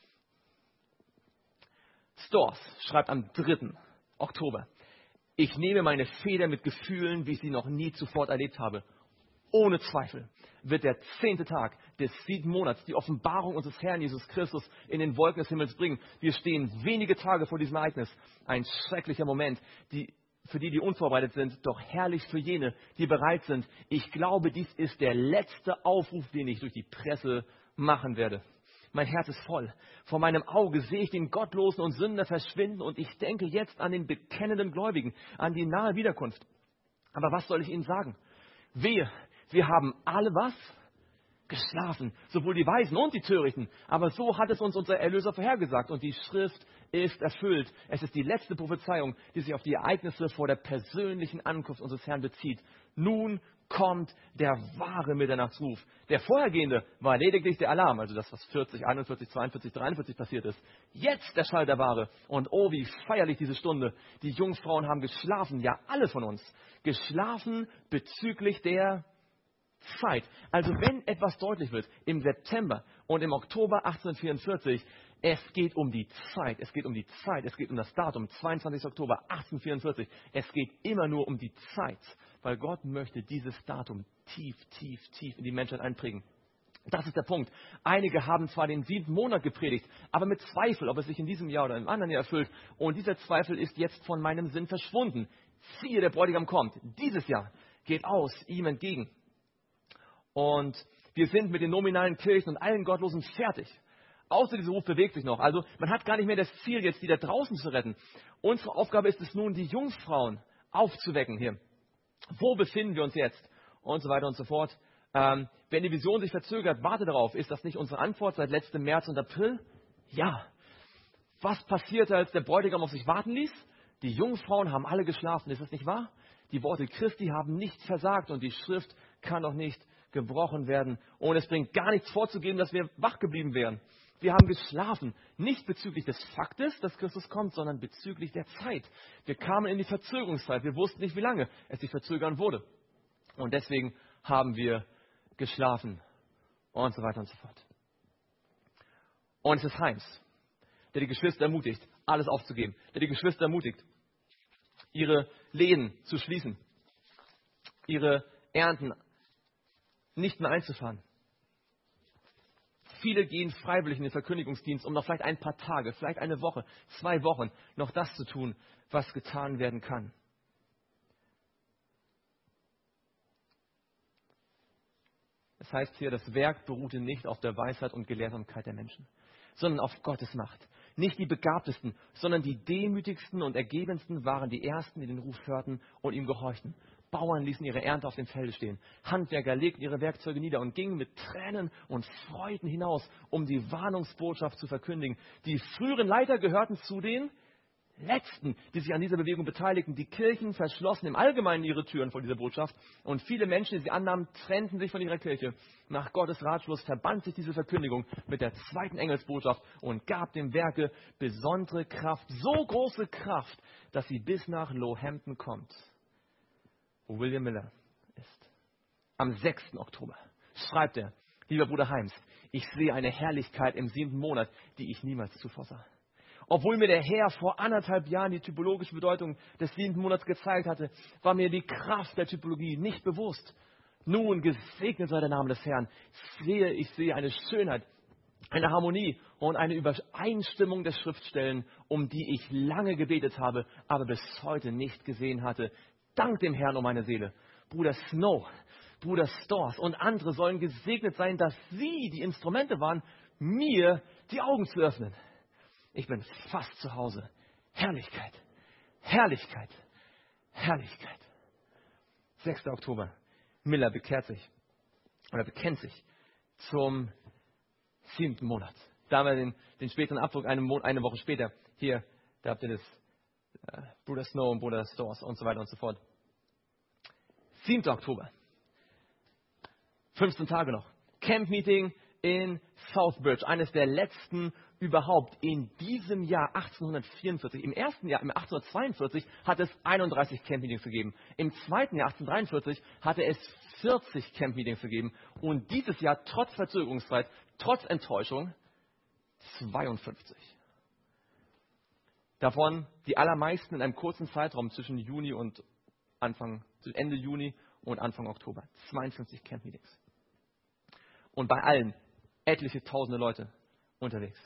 Storrs schreibt am dritten Oktober. Ich nehme meine Feder mit Gefühlen, wie ich sie noch nie zuvor erlebt habe. Ohne Zweifel wird der zehnte Tag des siebten Monats die Offenbarung unseres Herrn Jesus Christus in den Wolken des Himmels bringen. Wir stehen wenige Tage vor diesem Ereignis. Ein schrecklicher Moment, die, für die, die unvorbereitet sind, doch herrlich für jene, die bereit sind. Ich glaube, dies ist der letzte Aufruf, den ich durch die Presse machen werde. Mein Herz ist voll. Vor meinem Auge sehe ich den Gottlosen und Sünder verschwinden und ich denke jetzt an den bekennenden Gläubigen, an die nahe Wiederkunft. Aber was soll ich Ihnen sagen? Wehe, wir haben alle was? Geschlafen, sowohl die Weisen und die Törichten. Aber so hat es uns unser Erlöser vorhergesagt und die Schrift ist erfüllt. Es ist die letzte Prophezeiung, die sich auf die Ereignisse vor der persönlichen Ankunft unseres Herrn bezieht. Nun kommt der wahre Mitternachtsruf. Der vorhergehende war lediglich der Alarm, also das, was vierzig, einundvierzig, zweiundvierzig, dreiundvierzig passiert ist. Jetzt der Schall der Wahre. Und oh, wie feierlich diese Stunde. Die Jungfrauen haben geschlafen, ja alle von uns. Geschlafen bezüglich der Zeit. Also wenn etwas deutlich wird im September und im Oktober achtzehnhundertvierundvierzig, es geht um die Zeit, es geht um die Zeit, es geht um das Datum, zweiundzwanzigster Oktober achtzehnhundertvierundvierzig. Es geht immer nur um die Zeit, weil Gott möchte dieses Datum tief, tief, tief in die Menschheit einprägen. Das ist der Punkt. Einige haben zwar den siebten Monat gepredigt, aber mit Zweifel, ob es sich in diesem Jahr oder im anderen Jahr erfüllt. Und dieser Zweifel ist jetzt von meinem Sinn verschwunden. Siehe, der Bräutigam kommt. Dieses Jahr geht aus ihm entgegen. Und wir sind mit den nominalen Kirchen und allen Gottlosen fertig. Außer dieser Ruf bewegt sich noch. Also man hat gar nicht mehr das Ziel, jetzt die da draußen zu retten. Unsere Aufgabe ist es nun, die Jungfrauen aufzuwecken hier. Wo befinden wir uns jetzt? Und so weiter und so fort. Ähm, wenn die Vision sich verzögert, warte darauf. Ist das nicht unsere Antwort seit letztem März und April? Ja. Was passierte, als der Bräutigam auf sich warten ließ? Die Jungfrauen haben alle geschlafen. Ist das nicht wahr? Die Worte Christi haben nicht versagt und die Schrift kann doch nicht gebrochen werden. Und es bringt gar nichts vorzugeben, dass wir wach geblieben wären. Wir haben geschlafen, nicht bezüglich des Faktes, dass Christus kommt, sondern bezüglich der Zeit. Wir kamen in die Verzögerungszeit. Wir wussten nicht, wie lange es sich verzögern würde. Und deswegen haben wir geschlafen und so weiter und so fort. Und es ist Heims, der die Geschwister ermutigt, alles aufzugeben, der die Geschwister ermutigt, ihre Läden zu schließen, ihre Ernten nicht mehr einzufahren. Viele gehen freiwillig in den Verkündigungsdienst, um noch vielleicht ein paar Tage, vielleicht eine Woche, zwei Wochen noch das zu tun, was getan werden kann. Das heißt hier, das Werk beruhte nicht auf der Weisheit und Gelehrsamkeit der Menschen, sondern auf Gottes Macht. Nicht die Begabtesten, sondern die demütigsten und ergebensten waren die Ersten, die den Ruf hörten und ihm gehorchten. Bauern ließen ihre Ernte auf dem Felde stehen. Handwerker legten ihre Werkzeuge nieder und gingen mit Tränen und Freuden hinaus, um die Warnungsbotschaft zu verkündigen. Die früheren Leiter gehörten zu den Letzten, die sich an dieser Bewegung beteiligten. Die Kirchen verschlossen im Allgemeinen ihre Türen vor dieser Botschaft und viele Menschen, die sie annahmen, trennten sich von ihrer Kirche. Nach Gottes Ratschluss verband sich diese Verkündigung mit der zweiten Engelsbotschaft und gab dem Werke besondere Kraft, so große Kraft, dass sie bis nach Lohampton kommt, wo William Miller ist. Am sechsten Oktober schreibt er: Lieber Bruder Heims, ich sehe eine Herrlichkeit im siebten Monat, die ich niemals zuvor sah. Obwohl mir der Herr vor anderthalb Jahren die typologische Bedeutung des siebten Monats gezeigt hatte, war mir die Kraft der Typologie nicht bewusst. Nun, gesegnet sei der Name des Herrn, sehe ich sehe eine Schönheit, eine Harmonie und eine Übereinstimmung der Schriftstellen, um die ich lange gebetet habe, aber bis heute nicht gesehen hatte. Dank dem Herrn um meine Seele. Bruder Snow, Bruder Storrs und andere sollen gesegnet sein, dass sie die Instrumente waren, mir die Augen zu öffnen. Ich bin fast zu Hause. Herrlichkeit, Herrlichkeit, Herrlichkeit. sechster Oktober. Miller bekehrt sich oder bekennt sich zum siebten Monat. Da haben wir den, den späteren Abdruck eine, Mo- eine Woche später. Hier, da habt ihr das. Äh, Bruder Snow und Bruder Storrs und so weiter und so fort. siebter Oktober. fünfzehn Tage noch. Camp-Meeting in Southbridge. Eines der letzten überhaupt in diesem Jahr achtzehnhundertvierundvierzig. Im ersten Jahr, im achtzehnhundertzweiundvierzig, hat es einunddreißig Camp-Meetings gegeben. Im zweiten Jahr, achtzehnhundertdreiundvierzig, hatte es vierzig Camp-Meetings gegeben. Und dieses Jahr, trotz Verzögerungszeit, trotz Enttäuschung, zweiundfünfzig. Davon die allermeisten in einem kurzen Zeitraum zwischen Juni und Anfang, Ende Juni und Anfang Oktober. zweiundfünfzig Camp-Meetings. Und bei allen etliche tausende Leute unterwegs.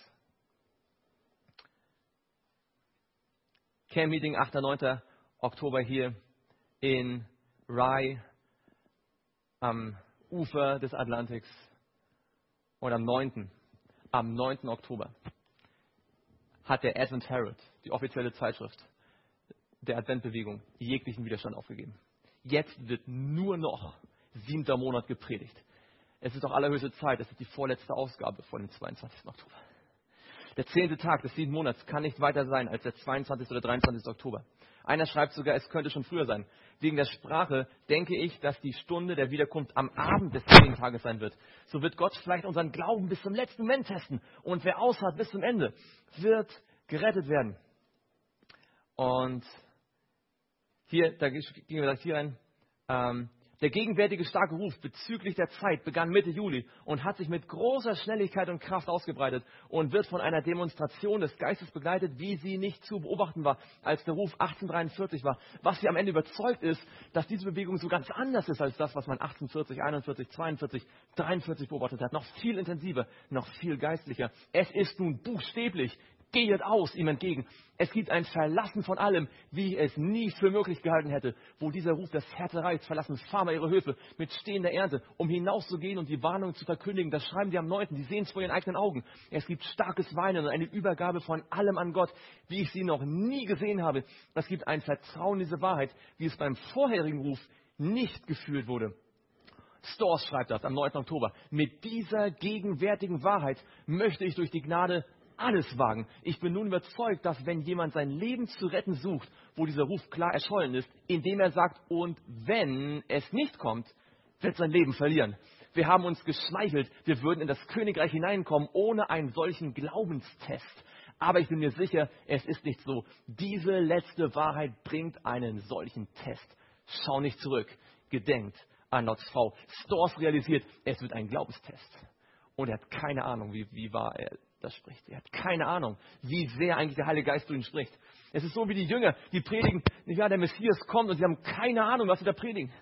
Camp-Meeting achter und neunter Oktober hier in Rye am Ufer des Atlantiks. Und am neunten Am neunten Oktober hat der Advent Herald, die offizielle Zeitschrift der Adventbewegung, jeglichen Widerstand aufgegeben. Jetzt wird nur noch siebter Monat gepredigt. Es ist doch allerhöchste Zeit, es ist die vorletzte Ausgabe vor dem zweiundzwanzigsten Oktober. Der zehnte Tag des siebten Monats kann nicht weiter sein als der zweiundzwanzigste oder dreiundzwanzigste Oktober. Einer schreibt sogar, es könnte schon früher sein. Wegen der Sprache denke ich, dass die Stunde der Wiederkunft am Abend des zehnten Tages sein wird. So wird Gott vielleicht unseren Glauben bis zum letzten Moment testen. Und wer ausharrt bis zum Ende, wird gerettet werden. Und hier, da gehen wir gleich hier rein. Ähm, Der gegenwärtige starke Ruf bezüglich der Zeit begann Mitte Juli und hat sich mit großer Schnelligkeit und Kraft ausgebreitet und wird von einer Demonstration des Geistes begleitet, wie sie nicht zu beobachten war, als der Ruf achtzehnhundertdreiundvierzig war. Was sie am Ende überzeugt ist, dass diese Bewegung so ganz anders ist als das, was man achtzehnhundertvierzig, einundvierzig, zweiundvierzig, dreiundvierzig beobachtet hat. Noch viel intensiver, noch viel geistlicher. Es ist nun buchstäblich geht aus ihm entgegen. Es gibt ein Verlassen von allem, wie ich es nie für möglich gehalten hätte, wo dieser Ruf das Herz erreicht, verlassen Farmer ihre Höfe mit stehender Ernte, um hinauszugehen und die Warnung zu verkündigen. Das schreiben die am neunten Die sehen es vor ihren eigenen Augen. Es gibt starkes Weinen und eine Übergabe von allem an Gott, wie ich sie noch nie gesehen habe. Es gibt ein Vertrauen in diese Wahrheit, wie es beim vorherigen Ruf nicht gefühlt wurde. Storrs schreibt das am neunten Oktober. Mit dieser gegenwärtigen Wahrheit möchte ich durch die Gnade alles wagen. Ich bin nun überzeugt, dass wenn jemand sein Leben zu retten sucht, wo dieser Ruf klar erschollen ist, indem er sagt, und wenn es nicht kommt, wird sein Leben verlieren. Wir haben uns geschmeichelt, wir würden in das Königreich hineinkommen, ohne einen solchen Glaubenstest. Aber ich bin mir sicher, es ist nicht so. Diese letzte Wahrheit bringt einen solchen Test. Schau nicht zurück. Gedenkt an Lots Frau. Storrs realisiert, es wird ein Glaubenstest. Und er hat keine Ahnung, wie, wie wahr er das spricht. Er hat keine Ahnung, wie sehr eigentlich der Heilige Geist zu ihm spricht. Es ist so wie die Jünger, die predigen, ja, der Messias kommt und sie haben keine Ahnung, was sie da predigen.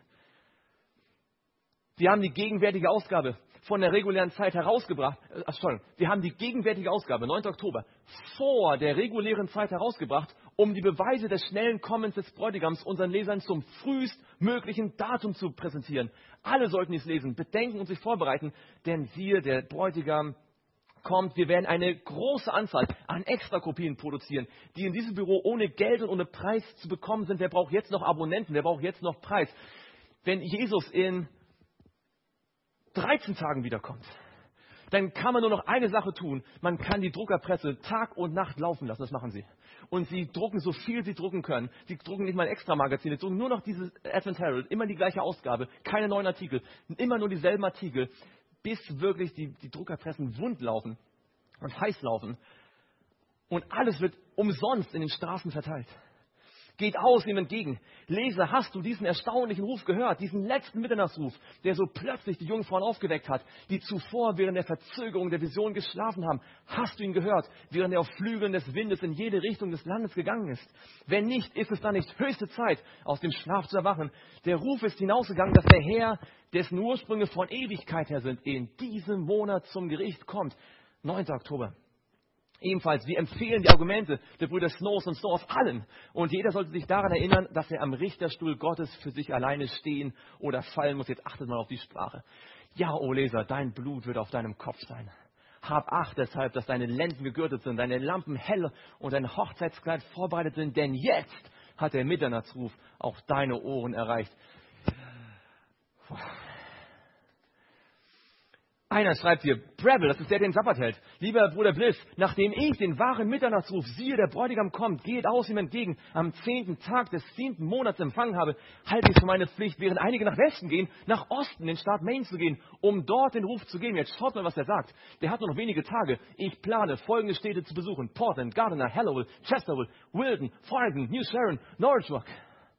Sie haben die gegenwärtige Ausgabe von der regulären Zeit herausgebracht. Äh, Entschuldigung, wir haben die gegenwärtige Ausgabe, neunten Oktober, vor der regulären Zeit herausgebracht, um die Beweise des schnellen Kommens des Bräutigams unseren Lesern zum frühestmöglichen Datum zu präsentieren. Alle sollten dies lesen, bedenken und sich vorbereiten, denn siehe, der Bräutigam kommt. Wir werden eine große Anzahl an Extrakopien produzieren, die in diesem Büro ohne Geld und ohne Preis zu bekommen sind. Wer braucht jetzt noch Abonnenten? Wer braucht jetzt noch Preis? Wenn Jesus in dreizehn Tagen wiederkommt, dann kann man nur noch eine Sache tun. Man kann die Druckerpresse Tag und Nacht laufen lassen. Das machen sie. Und sie drucken so viel sie drucken können. Sie drucken nicht mal ein Extra-Magazin. Sie drucken nur noch dieses Advent Herald. Immer die gleiche Ausgabe. Keine neuen Artikel. Immer nur dieselben Artikel. Bis wirklich die, die Druckerpressen wund laufen und heiß laufen. Und alles wird umsonst in den Straßen verteilt. Geht aus ihm entgegen. Leser, hast du diesen erstaunlichen Ruf gehört? Diesen letzten Mitternachtsruf, der so plötzlich die jungen Frauen aufgeweckt hat, die zuvor während der Verzögerung der Vision geschlafen haben. Hast du ihn gehört, während er auf Flügeln des Windes in jede Richtung des Landes gegangen ist? Wenn nicht, ist es dann nicht höchste Zeit, aus dem Schlaf zu erwachen? Der Ruf ist hinausgegangen, dass der Herr, dessen Ursprünge von Ewigkeit her sind, in diesem Monat zum Gericht kommt. neunten Oktober. Ebenfalls, wir empfehlen die Argumente der Brüder Snows und Storrs allen. Und jeder sollte sich daran erinnern, dass er am Richterstuhl Gottes für sich alleine stehen oder fallen muss. Jetzt achtet mal auf die Sprache. Ja, o Leser, dein Blut wird auf deinem Kopf sein. Hab Acht deshalb, dass deine Lenden gegürtet sind, deine Lampen hell und dein Hochzeitskleid vorbereitet sind. Denn jetzt hat der Mitternachtsruf auch deine Ohren erreicht. Einer schreibt hier, Breville, das ist der, der den Sabbat hält. Lieber Bruder Bliss, nachdem ich den wahren Mitternachtsruf, siehe, der Bräutigam kommt, geht aus ihm entgegen, am zehnten Tag des siebten Monats empfangen habe, halte ich es für meine Pflicht, während einige nach Westen gehen, nach Osten, in den Staat Maine zu gehen, um dort den Ruf zu geben. Jetzt schaut mal, was er sagt. Der hat nur noch wenige Tage. Ich plane, folgende Städte zu besuchen. Portland, Gardiner, Hallowell, Chesterville, Wilton, Farrington, New Sharon, Norwich Rock.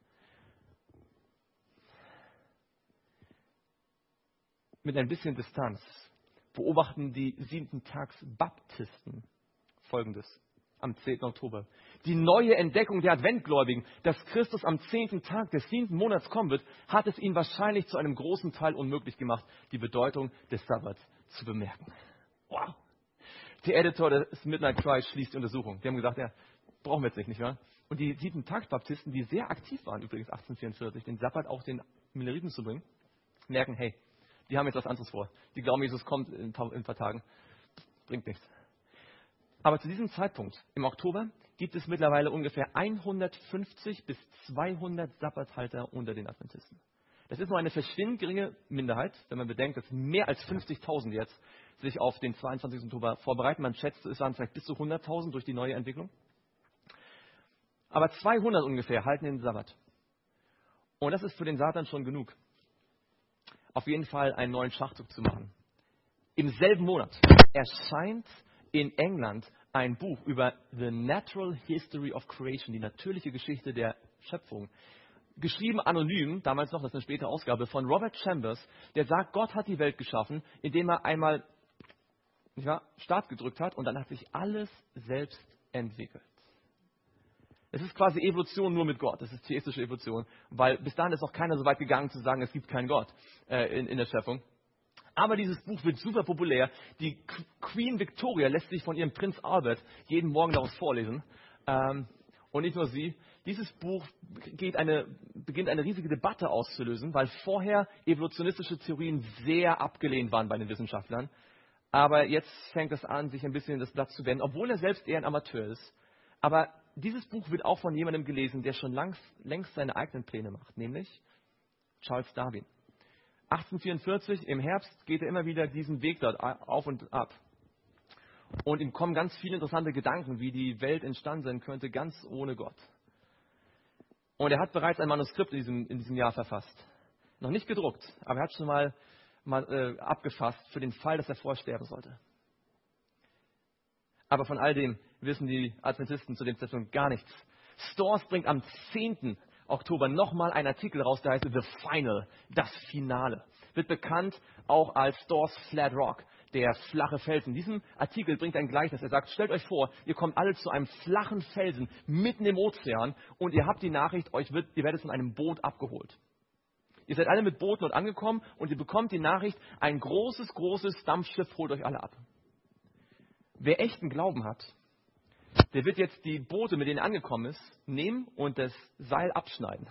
Mit ein bisschen Distanz beobachten die siebten Tags Baptisten Folgendes am zehnten Oktober. Die neue Entdeckung der Adventgläubigen, dass Christus am zehnten Tag des siebten Monats kommen wird, hat es ihnen wahrscheinlich zu einem großen Teil unmöglich gemacht, die Bedeutung des Sabbats zu bemerken. Wow! Der Editor des Midnight Cry schließt die Untersuchung. Die haben gesagt, ja, brauchen wir jetzt nicht, nicht wahr? Und die siebten Tags Baptisten, die sehr aktiv waren übrigens achtzehnhundertvierundvierzig, den Sabbat auch den Milleriten zu bringen, merken, hey, die haben jetzt was anderes vor. Die glauben, Jesus kommt in ein paar, in ein paar Tagen. Bringt nichts. Aber zu diesem Zeitpunkt, im Oktober, gibt es mittlerweile ungefähr hundertfünfzig bis zweihundert Sabbathalter unter den Adventisten. Das ist nur eine verschwindend geringe Minderheit, wenn man bedenkt, dass mehr als fünfzigtausend jetzt sich auf den zweiundzwanzigsten Oktober vorbereiten. Man schätzt, es waren vielleicht bis zu hunderttausend durch die neue Entwicklung. Aber zweihundert ungefähr halten den Sabbat. Und das ist für den Satan schon genug, auf jeden Fall einen neuen Schachzug zu machen. Im selben Monat erscheint in England ein Buch über The Natural History of Creation, die natürliche Geschichte der Schöpfung. geschrieben anonym, damals noch, das ist eine späte Ausgabe, von Robert Chambers, der sagt, Gott hat die Welt geschaffen, indem er einmal nicht wahr, Start gedrückt hat und dann hat sich alles selbst entwickelt. Es ist quasi Evolution nur mit Gott, das ist theistische Evolution, weil bis dahin ist noch keiner so weit gegangen zu sagen, es gibt keinen Gott äh, in, in der Schöpfung. Aber dieses Buch wird super populär. Die Queen Victoria lässt sich von ihrem Prinz Albert jeden Morgen daraus vorlesen. Ähm, und nicht nur sie. Dieses Buch geht eine, beginnt eine riesige Debatte auszulösen, weil vorher evolutionistische Theorien sehr abgelehnt waren bei den Wissenschaftlern. Aber jetzt fängt es an, sich ein bisschen das Blatt zu wenden, obwohl er selbst eher ein Amateur ist. Aber dieses Buch wird auch von jemandem gelesen, der schon langs, längst seine eigenen Pläne macht, nämlich Charles Darwin. achtzehnhundertvierundvierzig, im Herbst, geht er immer wieder diesen Weg dort auf und ab. Und ihm kommen ganz viele interessante Gedanken, wie die Welt entstanden sein könnte, ganz ohne Gott. Und er hat bereits ein Manuskript in diesem, in diesem Jahr verfasst. Noch nicht gedruckt, aber er hat schon mal, mal äh, abgefasst für den Fall, dass er vorsterben sollte. Aber von all dem wissen die Adventisten zu dem Zeitpunkt gar nichts. Storrs bringt am zehnten Oktober nochmal einen Artikel raus, der heißt The Final, das Finale. Wird bekannt auch als Storrs Flat Rock, der flache Felsen. In diesem Artikel bringt er ein Gleichnis. Er sagt, stellt euch vor, ihr kommt alle zu einem flachen Felsen mitten im Ozean und ihr habt die Nachricht, euch wird, ihr werdet von einem Boot abgeholt. Ihr seid alle mit Booten dort angekommen und ihr bekommt die Nachricht, ein großes, großes Dampfschiff holt euch alle ab. Wer echten Glauben hat, der wird jetzt die Boote, mit denen er angekommen ist, nehmen und das Seil abschneiden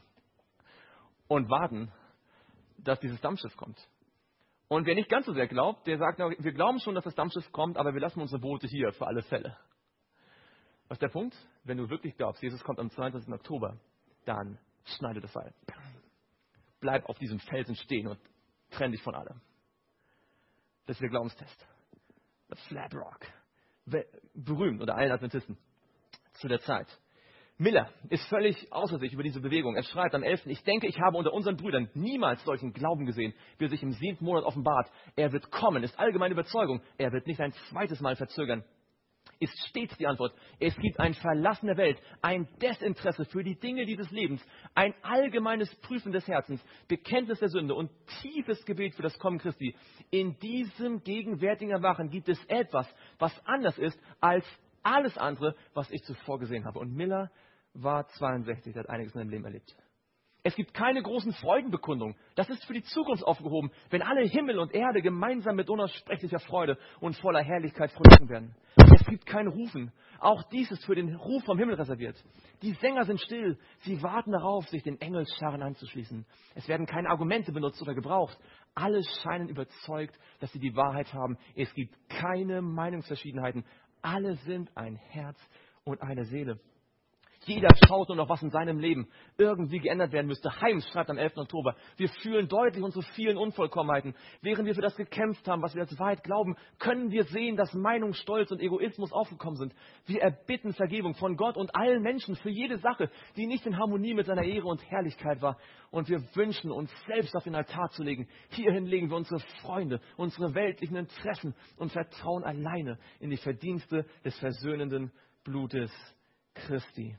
und warten, dass dieses Dampfschiff kommt. Und wer nicht ganz so sehr glaubt, der sagt, wir glauben schon, dass das Dampfschiff kommt, aber wir lassen unsere Boote hier für alle Fälle. Was ist der Punkt? Wenn du wirklich glaubst, Jesus kommt am zweiundzwanzigsten Oktober, dann schneide das Seil. Bleib auf diesem Felsen stehen und trenn dich von allem. Das ist der Glaubenstest. The Flat Rock. Berühmt unter allen Adventisten zu der Zeit. Miller ist völlig außer sich über diese Bewegung. Er schreibt am elften Ich denke, ich habe unter unseren Brüdern niemals solchen Glauben gesehen, wie er sich im siebten Monat offenbart. Er wird kommen, ist allgemeine Überzeugung. Er wird nicht ein zweites Mal verzögern. Ist stets die Antwort. Es gibt ein Verlassen der Welt, ein Desinteresse für die Dinge dieses Lebens, ein allgemeines Prüfen des Herzens, Bekenntnis der Sünde und tiefes Gebet für das Kommen Christi. In diesem gegenwärtigen Erwachen gibt es etwas, was anders ist als alles andere, was ich zuvor gesehen habe. Und Miller war zweiundsechzig, der hat einiges in seinem Leben erlebt. Es gibt keine großen Freudenbekundungen. Das ist für die Zukunft aufgehoben, wenn alle Himmel und Erde gemeinsam mit unaussprechlicher Freude und voller Herrlichkeit frohlocken werden. Es gibt kein Rufen. Auch dies ist für den Ruf vom Himmel reserviert. Die Sänger sind still. Sie warten darauf, sich den Engelsscharen anzuschließen. Es werden keine Argumente benutzt oder gebraucht. Alle scheinen überzeugt, dass sie die Wahrheit haben. Es gibt keine Meinungsverschiedenheiten. Alle sind ein Herz und eine Seele. Jeder schaut nur noch, was in seinem Leben irgendwie geändert werden müsste. Heims schreibt am elften Oktober, wir fühlen deutlich unsere vielen Unvollkommenheiten. Während wir für das gekämpft haben, was wir als Wahrheit glauben, können wir sehen, dass Meinung, Stolz und Egoismus aufgekommen sind. Wir erbitten Vergebung von Gott und allen Menschen für jede Sache, die nicht in Harmonie mit seiner Ehre und Herrlichkeit war. Und wir wünschen, uns selbst auf den Altar zu legen. Hierhin legen wir unsere Freunde, unsere weltlichen Interessen und vertrauen alleine in die Verdienste des versöhnenden Blutes Christi.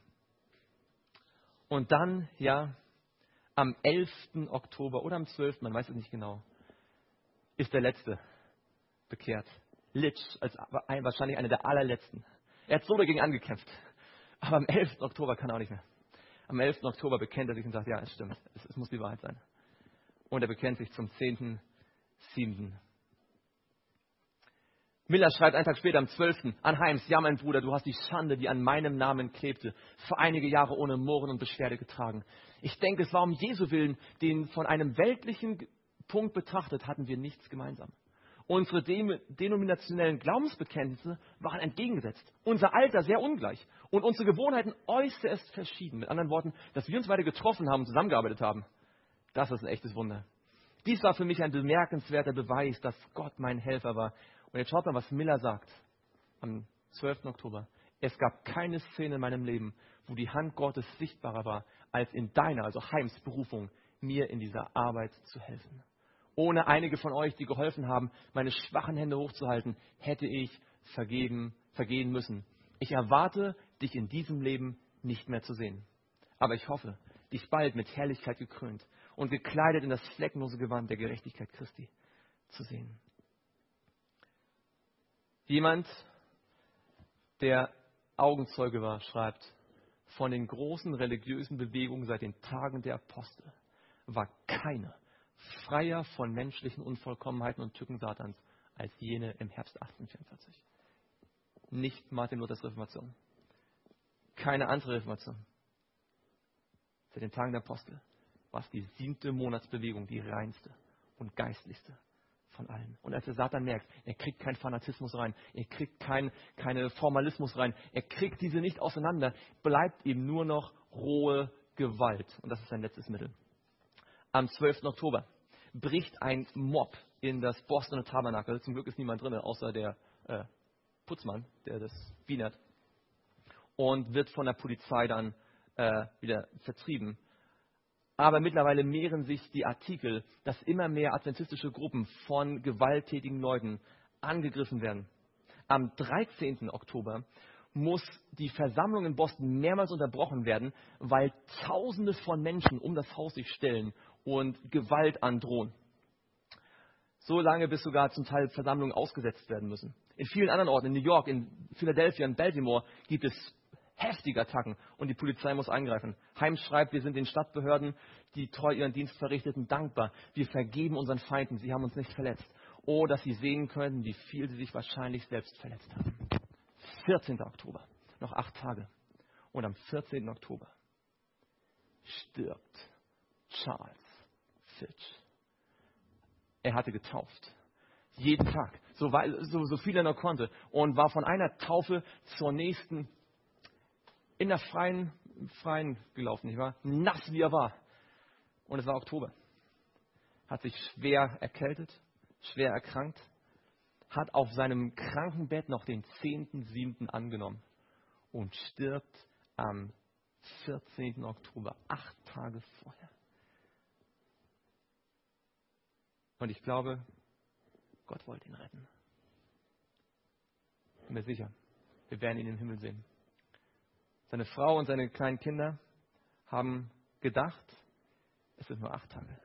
Und dann, ja, am elften Oktober oder am zwölften, man weiß es nicht genau, ist der Letzte bekehrt. Litsch, als wahrscheinlich einer der allerletzten. Er hat so dagegen angekämpft. Aber am elften Oktober kann er auch nicht mehr. Am elften Oktober bekennt er sich und sagt, ja, es stimmt, es, es muss die Wahrheit sein. Und er bekennt sich zum zehnten siebten Miller schreibt einen Tag später, am zwölften an Heims, ja, mein Bruder, du hast die Schande, die an meinem Namen klebte, für einige Jahre ohne Murren und Beschwerde getragen. Ich denke, es war um Jesu Willen, den von einem weltlichen Punkt betrachtet, hatten wir nichts gemeinsam. Unsere denominationellen Glaubensbekenntnisse waren entgegengesetzt. Unser Alter sehr ungleich und unsere Gewohnheiten äußerst verschieden. Mit anderen Worten, dass wir uns beide getroffen haben und zusammengearbeitet haben, das ist ein echtes Wunder. Dies war für mich ein bemerkenswerter Beweis, dass Gott mein Helfer war. Und jetzt schaut mal, was Miller sagt am zwölften Oktober. Es gab keine Szene in meinem Leben, wo die Hand Gottes sichtbarer war, als in deiner, also Heims Berufung, mir in dieser Arbeit zu helfen. Ohne einige von euch, die geholfen haben, meine schwachen Hände hochzuhalten, hätte ich vergeben, vergehen müssen. Ich erwarte, dich in diesem Leben nicht mehr zu sehen. Aber ich hoffe, dich bald mit Herrlichkeit gekrönt und gekleidet in das fleckenlose Gewand der Gerechtigkeit Christi zu sehen. Jemand, der Augenzeuge war, schreibt, von den großen religiösen Bewegungen seit den Tagen der Apostel war keine freier von menschlichen Unvollkommenheiten und Tücken Satans als jene im Herbst achtzehnhundertvierundvierzig. Nicht Martin Luthers Reformation. Keine andere Reformation. Seit den Tagen der Apostel war es die siebte Monatsbewegung, die reinste und geistlichste von allen. Und als der Satan merkt, er kriegt keinen Fanatismus rein, er kriegt keinen keine Formalismus rein, er kriegt diese nicht auseinander, bleibt ihm nur noch rohe Gewalt. Und das ist sein letztes Mittel. Am zwölften Oktober bricht ein Mob in das Bostoner Tabernakel. Zum Glück ist niemand drin, außer der äh, Putzmann, der das wienert. Und wird von der Polizei dann äh, wieder vertrieben. Aber mittlerweile mehren sich die Artikel, dass immer mehr adventistische Gruppen von gewalttätigen Leuten angegriffen werden. Am dreizehnten Oktober muss die Versammlung in Boston mehrmals unterbrochen werden, weil Tausende von Menschen um das Haus sich stellen und Gewalt androhen. So lange, bis sogar zum Teil Versammlungen ausgesetzt werden müssen. In vielen anderen Orten, in New York, in Philadelphia, in Baltimore, gibt es heftige Attacken und die Polizei muss eingreifen. Heim schreibt, wir sind den Stadtbehörden, die treu ihren Dienst verrichteten, dankbar. Wir vergeben unseren Feinden, sie haben uns nicht verletzt. Oh, dass sie sehen könnten, wie viel sie sich wahrscheinlich selbst verletzt haben. vierzehnten Oktober, noch acht Tage. Und am vierzehnten Oktober stirbt Charles Fitch. Er hatte getauft. Jeden Tag, so, so, so viel er noch konnte. Und war von einer Taufe zur nächsten in der freien, freien gelaufen, nicht wahr? Nass wie er war. Und es war Oktober. Hat sich schwer erkältet, schwer erkrankt, hat auf seinem Krankenbett noch den zehnten siebten angenommen und stirbt am vierzehnten Oktober, acht Tage vorher. Und ich glaube, Gott wollte ihn retten. Bin mir sicher, wir werden ihn im Himmel sehen. Seine Frau und seine kleinen Kinder haben gedacht, es sind nur acht Tage.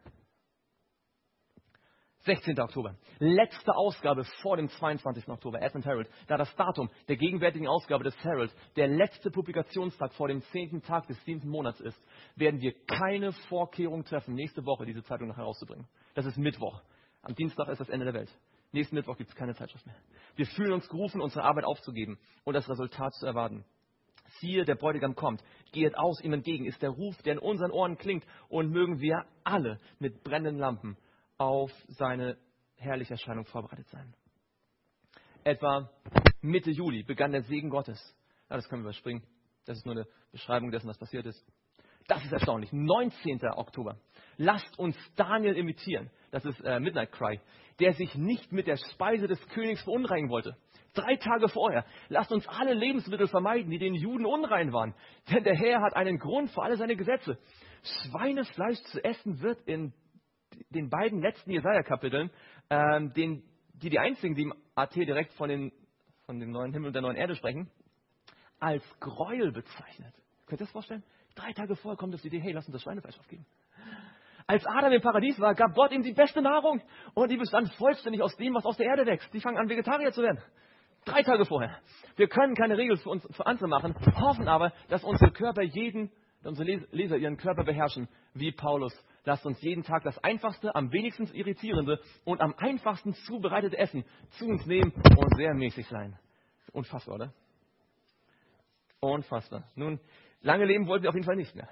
sechzehnten Oktober, letzte Ausgabe vor dem zweiundzwanzigsten Oktober, Advent Herald. Da das Datum der gegenwärtigen Ausgabe des Herald der letzte Publikationstag vor dem zehnten Tag des siebten Monats ist, werden wir keine Vorkehrungen treffen, nächste Woche diese Zeitung noch herauszubringen. Das ist Mittwoch. Am Dienstag ist das Ende der Welt. Nächsten Mittwoch gibt es keine Zeitschrift mehr. Wir fühlen uns gerufen, unsere Arbeit aufzugeben und das Resultat zu erwarten. Siehe, der Bräutigam kommt, gehet aus ihm entgegen, ist der Ruf, der in unseren Ohren klingt, und mögen wir alle mit brennenden Lampen auf seine herrliche Erscheinung vorbereitet sein. Etwa Mitte Juli begann der Segen Gottes. Ja, das können wir überspringen. Das ist nur eine Beschreibung dessen, was passiert ist. Das ist erstaunlich. neunzehnten Oktober. Lasst uns Daniel imitieren. Das ist äh, Midnight Cry. Der sich nicht mit der Speise des Königs verunreinigen wollte. Drei Tage vorher. Lasst uns alle Lebensmittel vermeiden, die den Juden unrein waren. Denn der Herr hat einen Grund für alle seine Gesetze. Schweinefleisch zu essen wird in den beiden letzten Jesaja-Kapiteln, ähm, den, die die einzigen, die im A T direkt von, den, von dem neuen Himmel und der neuen Erde sprechen, als Gräuel bezeichnet. Könnt ihr das vorstellen? Drei Tage vorher kommt auf die Idee, hey, lass uns das Schweinefleisch aufgeben. Als Adam im Paradies war, gab Gott ihm die beste Nahrung und die bestand vollständig aus dem, was aus der Erde wächst. Die fangen an, Vegetarier zu werden. Drei Tage vorher. Wir können keine Regeln für uns für andere machen, hoffen aber, dass unsere Körper jeden, unsere Leser ihren Körper beherrschen, wie Paulus. Lasst uns jeden Tag das einfachste, am wenigsten irritierende und am einfachsten zubereitete Essen zu uns nehmen und sehr mäßig sein. Unfassbar, oder? Unfassbar. Nun, lange leben wollten wir auf jeden Fall nicht mehr.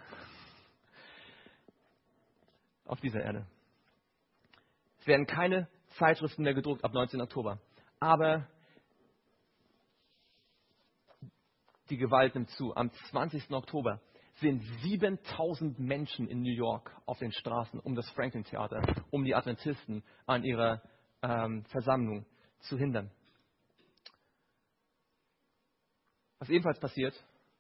Auf dieser Erde. Es werden keine Zeitschriften mehr gedruckt ab neunzehnten Oktober. Aber die Gewalt nimmt zu. Am zwanzigsten Oktober sind siebentausend Menschen in New York auf den Straßen um das Franklin Theater, um die Adventisten an ihrer ähm, Versammlung zu hindern. Was ebenfalls passiert,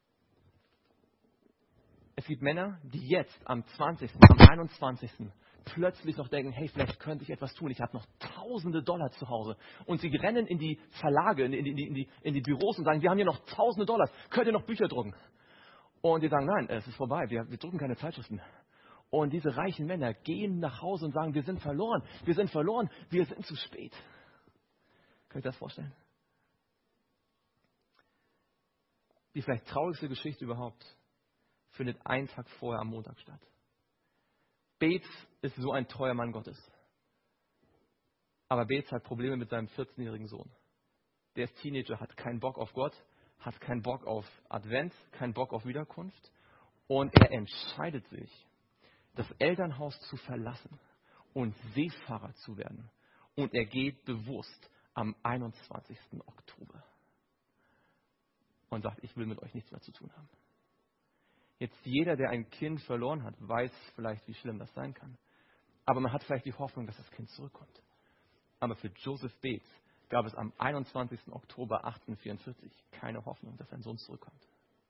es gibt Männer, die jetzt am zwanzigsten, am einundzwanzigsten plötzlich noch denken, hey, vielleicht könnte ich etwas tun, ich habe noch tausende Dollar zu Hause. Und sie rennen in die Verlage, in die, in die, in die, in die Büros und sagen, wir haben hier noch tausende Dollar, könnt ihr noch Bücher drucken? Und die sagen, nein, es ist vorbei, wir, wir drucken keine Zeitschriften. Und diese reichen Männer gehen nach Hause und sagen, wir sind verloren, wir sind verloren, wir sind zu spät. Könnt ihr das vorstellen? Die vielleicht traurigste Geschichte überhaupt findet einen Tag vorher am Montag statt. Bates ist so ein treuer Mann Gottes. Aber Bates hat Probleme mit seinem vierzehnjährigen Sohn. Der ist Teenager, hat keinen Bock auf Gott, hat keinen Bock auf Advent, keinen Bock auf Wiederkunft. Und er entscheidet sich, das Elternhaus zu verlassen und Seefahrer zu werden. Und er geht bewusst am einundzwanzigsten Oktober und sagt, ich will mit euch nichts mehr zu tun haben. Jetzt jeder, der ein Kind verloren hat, weiß vielleicht, wie schlimm das sein kann. Aber man hat vielleicht die Hoffnung, dass das Kind zurückkommt. Aber für Joseph Bates gab es am einundzwanzigsten Oktober achtzehnhundertvierundvierzig keine Hoffnung, dass sein Sohn zurückkommt.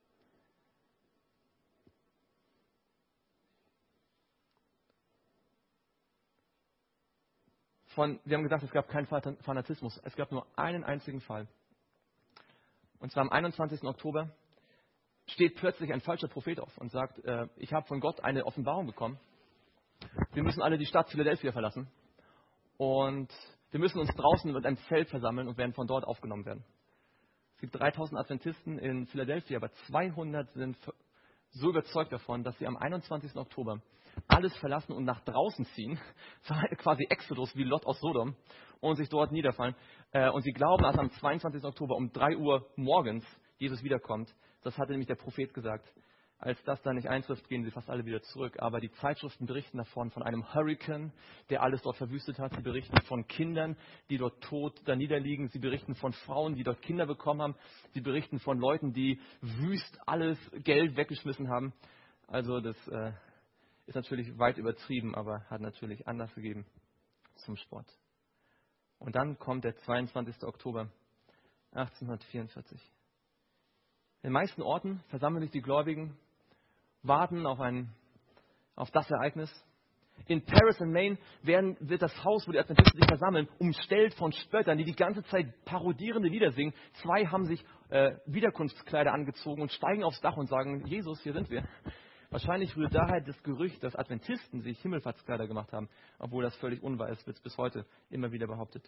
Von, wir haben gesagt, es gab keinen Fanatismus. Es gab nur einen einzigen Fall. Und zwar am einundzwanzigsten Oktober steht plötzlich ein falscher Prophet auf und sagt, äh, ich habe von Gott eine Offenbarung bekommen. Wir müssen alle die Stadt Philadelphia verlassen. Und wir müssen uns draußen mit einem Zelt versammeln und werden von dort aufgenommen werden. Es gibt dreitausend Adventisten in Philadelphia, aber zweihundert sind so überzeugt davon, dass sie am einundzwanzigsten Oktober alles verlassen und nach draußen ziehen, quasi Exodus wie Lot aus Sodom, und sich dort niederfallen. Und sie glauben, dass am zweiundzwanzigsten Oktober um drei Uhr morgens Jesus wiederkommt. Das hatte nämlich der Prophet gesagt. Als das dann nicht eintrifft, gehen sie fast alle wieder zurück. Aber die Zeitschriften berichten davon, von einem Hurrikan, der alles dort verwüstet hat. Sie berichten von Kindern, die dort tot da niederliegen. Sie berichten von Frauen, die dort Kinder bekommen haben. Sie berichten von Leuten, die wüst alles Geld weggeschmissen haben. Also das äh, ist natürlich weit übertrieben, aber hat natürlich Anlass gegeben zum Spott. Und dann kommt der zweiundzwanzigsten Oktober achtzehnhundertvierundvierzig. In den meisten Orten versammeln sich die Gläubigen, warten auf, ein, auf das Ereignis. In Paris in Maine werden, wird das Haus, wo die Adventisten sich versammeln, umstellt von Spöttern, die die ganze Zeit parodierende Lieder singen. Zwei haben sich äh, Wiederkunftskleider angezogen und steigen aufs Dach und sagen, Jesus, hier sind wir. Wahrscheinlich rührt daher das Gerücht, dass Adventisten sich Himmelfahrtskleider gemacht haben, obwohl das völlig unwahr ist, wird bis heute immer wieder behauptet.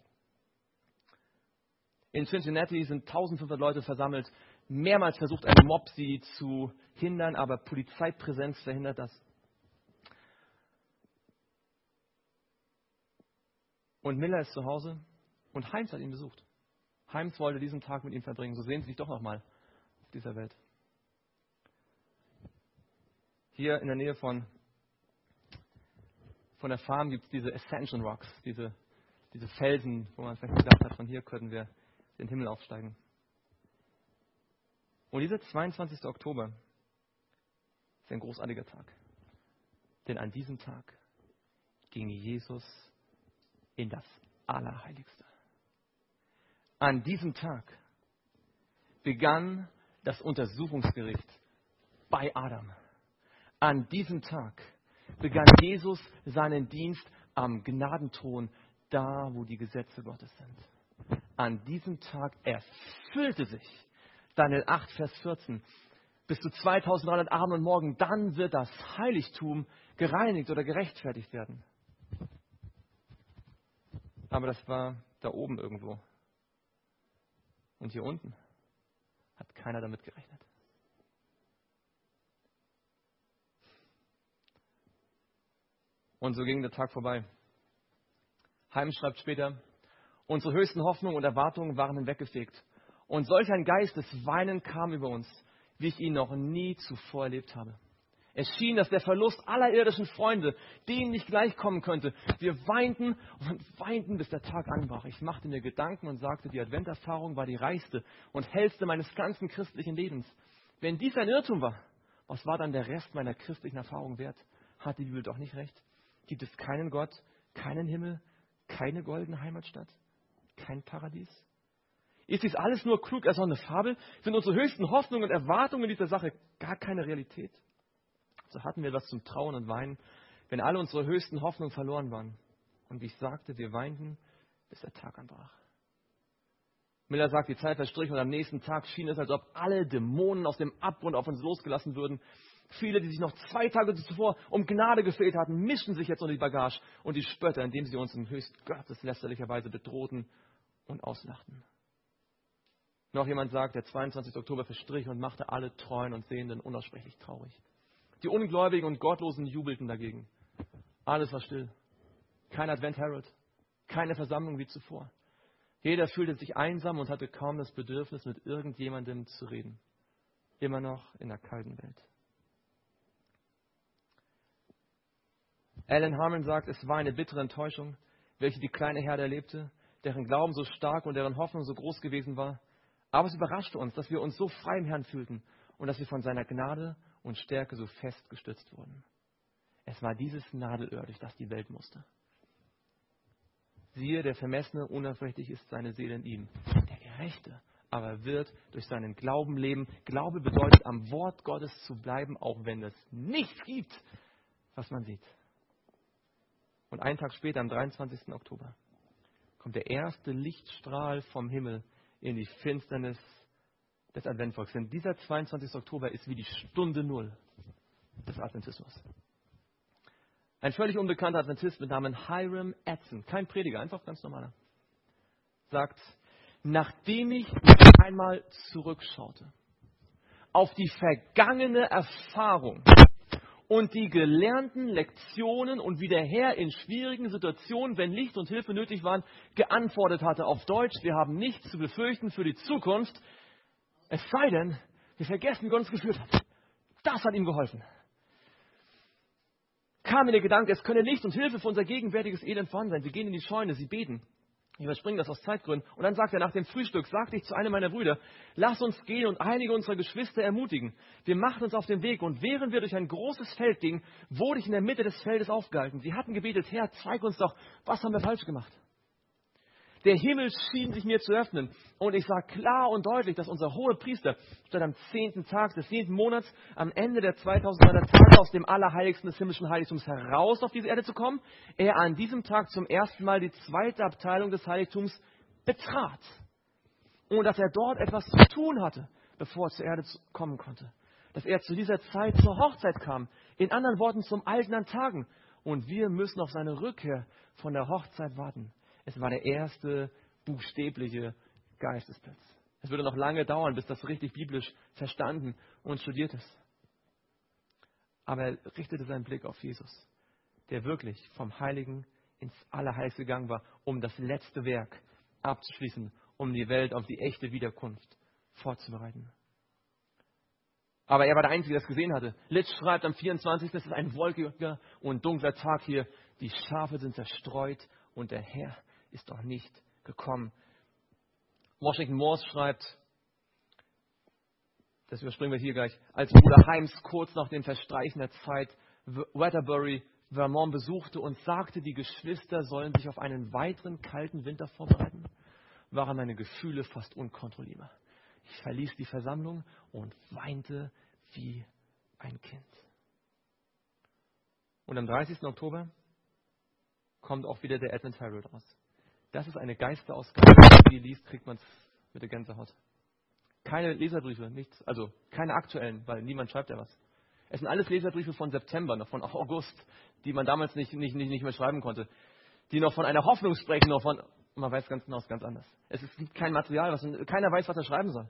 In Cincinnati sind eintausendfünfhundert Leute versammelt. Mehrmals versucht ein Mob, sie zu hindern, aber Polizeipräsenz verhindert das. Und Miller ist zu Hause und Heinz hat ihn besucht. Heinz wollte diesen Tag mit ihm verbringen. So sehen sie sich doch nochmal auf dieser Welt. Hier in der Nähe von, von der Farm gibt es diese Ascension Rocks, diese, diese Felsen, wo man vielleicht gedacht hat, von hier könnten wir den Himmel aufsteigen. Und dieser zweiundzwanzigsten Oktober ist ein großartiger Tag. Denn an diesem Tag ging Jesus in das Allerheiligste. An diesem Tag begann das Untersuchungsgericht bei Adam. An diesem Tag begann Jesus seinen Dienst am Gnadenthron, da wo die Gesetze Gottes sind. An diesem Tag erfüllte sich Daniel acht, Vers vierzehn. Bis zu zweitausenddreihundert Abend und Morgen, dann wird das Heiligtum gereinigt oder gerechtfertigt werden. Aber das war da oben irgendwo. Und hier unten hat keiner damit gerechnet. Und so ging der Tag vorbei. Heim schreibt später, unsere höchsten Hoffnungen und Erwartungen waren hinweggefegt. Und solch ein Geist des Weinen kam über uns, wie ich ihn noch nie zuvor erlebt habe. Es schien, dass der Verlust aller irdischen Freunde dem nicht gleichkommen könnte. Wir weinten und weinten, bis der Tag anbrach. Ich machte mir Gedanken und sagte, die Adventerfahrung war die reichste und hellste meines ganzen christlichen Lebens. Wenn dies ein Irrtum war, was war dann der Rest meiner christlichen Erfahrung wert? Hat die Bibel doch nicht recht? Gibt es keinen Gott, keinen Himmel, keine goldene Heimatstadt, kein Paradies? Ist dies alles nur klug ersonnene Fabel? Sind unsere höchsten Hoffnungen und Erwartungen in dieser Sache gar keine Realität? So hatten wir etwas zum Trauen und Weinen, wenn alle unsere höchsten Hoffnungen verloren waren. Und wie ich sagte, wir weinten, bis der Tag anbrach. Miller sagt, die Zeit verstrich und am nächsten Tag schien es, als ob alle Dämonen aus dem Abgrund auf uns losgelassen würden. Viele, die sich noch zwei Tage zuvor um Gnade gefleht hatten, mischten sich jetzt unter die Bagage und die Spötter, indem sie uns in höchst gotteslästerlicher Weise bedrohten und auslachten. Noch jemand sagt, der zweiundzwanzigste Oktober verstrich und machte alle Treuen und Sehenden unaussprechlich traurig. Die Ungläubigen und Gottlosen jubelten dagegen. Alles war still. Kein Advent Herald, keine Versammlung wie zuvor. Jeder fühlte sich einsam und hatte kaum das Bedürfnis, mit irgendjemandem zu reden. Immer noch in der kalten Welt. Alan Harmon sagt, es war eine bittere Enttäuschung, welche die kleine Herde erlebte, deren Glauben so stark und deren Hoffnung so groß gewesen war. Aber es überraschte uns, dass wir uns so frei im Herrn fühlten und dass wir von seiner Gnade und Stärke so fest gestützt wurden. Es war dieses Nadelöhr, durch das die Welt musste. Siehe, der Vermessene, unaufrichtig ist seine Seele in ihm. Der Gerechte aber wird durch seinen Glauben leben. Glaube bedeutet, am Wort Gottes zu bleiben, auch wenn es nichts gibt, was man sieht. Und einen Tag später, am dreiundzwanzigsten Oktober, kommt der erste Lichtstrahl vom Himmel in die Finsternis des Adventvolks. Denn dieser zweiundzwanzigste Oktober ist wie die Stunde Null des Adventismus. Ein völlig unbekannter Adventist mit Namen Hiram Edson, kein Prediger, einfach ganz normaler, sagt, nachdem ich einmal zurückschaute auf die vergangene Erfahrung und die gelernten Lektionen und wie der Herr in schwierigen Situationen, wenn Licht und Hilfe nötig waren, geantwortet hatte auf Deutsch, wir haben nichts zu befürchten für die Zukunft, es sei denn, wir vergessen, wie Gott uns geführt hat. Das hat ihm geholfen. Kam mir der Gedanke, es könne Licht und Hilfe für unser gegenwärtiges Elend vorhanden sein. Sie gehen in die Scheune, sie beten. Ich überspringe das aus Zeitgründen. Und dann sagt er nach dem Frühstück, sagte ich zu einem meiner Brüder, lass uns gehen und einige unserer Geschwister ermutigen. Wir machten uns auf den Weg und während wir durch ein großes Feld gingen, wurde ich in der Mitte des Feldes aufgehalten. Sie hatten gebetet, Herr, zeig uns doch, was haben wir falsch gemacht. Der Himmel schien sich mir zu öffnen und ich sah klar und deutlich, dass unser Hohepriester statt am zehnten Tag des zehnten Monats am Ende der zweitausenddreihundert Tage aus dem Allerheiligsten des himmlischen Heiligtums heraus auf diese Erde zu kommen, er an diesem Tag zum ersten Mal die zweite Abteilung des Heiligtums betrat und dass er dort etwas zu tun hatte, bevor er zur Erde kommen konnte. Dass er zu dieser Zeit zur Hochzeit kam, in anderen Worten zum Alten an Tagen und wir müssen auf seine Rückkehr von der Hochzeit warten. Es war der erste buchstäbliche Geistesblitz. Es würde noch lange dauern, bis das richtig biblisch verstanden und studiert ist. Aber er richtete seinen Blick auf Jesus, der wirklich vom Heiligen ins Allerheiligste gegangen war, um das letzte Werk abzuschließen, um die Welt auf die echte Wiederkunft vorzubereiten. Aber er war der Einzige, der es gesehen hatte. Litsch schreibt am vierundzwanzigsten Es ist ein wolkiger und dunkler Tag hier. Die Schafe sind zerstreut und der Herr ist doch nicht gekommen. Washington Morse schreibt, das überspringen wir hier gleich, als Bruder Heims kurz nach dem Verstreichen der Zeit Waterbury, Vermont besuchte und sagte, die Geschwister sollen sich auf einen weiteren kalten Winter vorbereiten, waren meine Gefühle fast unkontrollierbar. Ich verließ die Versammlung und weinte wie ein Kind. Und am dreißigsten Oktober kommt auch wieder der Advent Herald raus. Das ist eine Geisterausgabe. Wenn man die liest, kriegt man es mit der Gänsehaut. Keine Leserbriefe, nichts, also keine aktuellen, weil niemand schreibt ja was. Es sind alles Leserbriefe von September, noch von August, die man damals nicht, nicht, nicht, nicht mehr schreiben konnte. Die noch von einer Hoffnung sprechen, noch von, man weiß ganz genau, es ist ganz anders. Es gibt kein Material, was, keiner weiß, was er schreiben soll.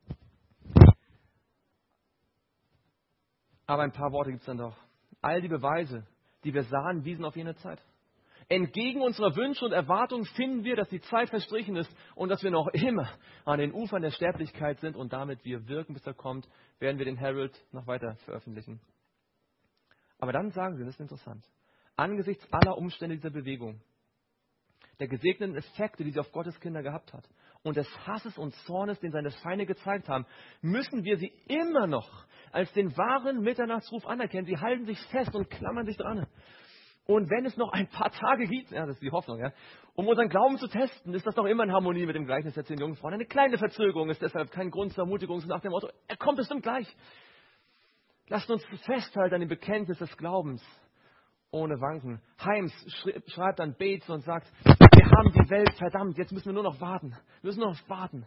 Aber ein paar Worte gibt es dann doch. All die Beweise, die wir sahen, wiesen auf jene Zeit. Entgegen unserer Wünsche und Erwartungen finden wir, dass die Zeit verstrichen ist und dass wir noch immer an den Ufern der Sterblichkeit sind und damit wir wirken, bis er kommt, werden wir den Herald noch weiter veröffentlichen. Aber dann sagen sie, das ist interessant, angesichts aller Umstände dieser Bewegung, der gesegneten Effekte, die sie auf Gottes Kinder gehabt hat und des Hasses und Zornes, den seine Feinde gezeigt haben, müssen wir sie immer noch als den wahren Mitternachtsruf anerkennen. Sie halten sich fest und klammern sich dran. Und wenn es noch ein paar Tage gibt, ja, das ist die Hoffnung, ja, um unseren Glauben zu testen, ist das noch immer in Harmonie mit dem Gleichnis der zehn jungen Frauen. Eine kleine Verzögerung ist deshalb kein Grund zur Ermutigung, so nach dem Motto, er kommt bestimmt gleich. Lasst uns festhalten an dem Bekenntnis des Glaubens ohne Wanken. Heims schreibt an Bates und sagt, wir haben die Welt verdammt, jetzt müssen wir nur noch warten. Wir müssen nur noch warten.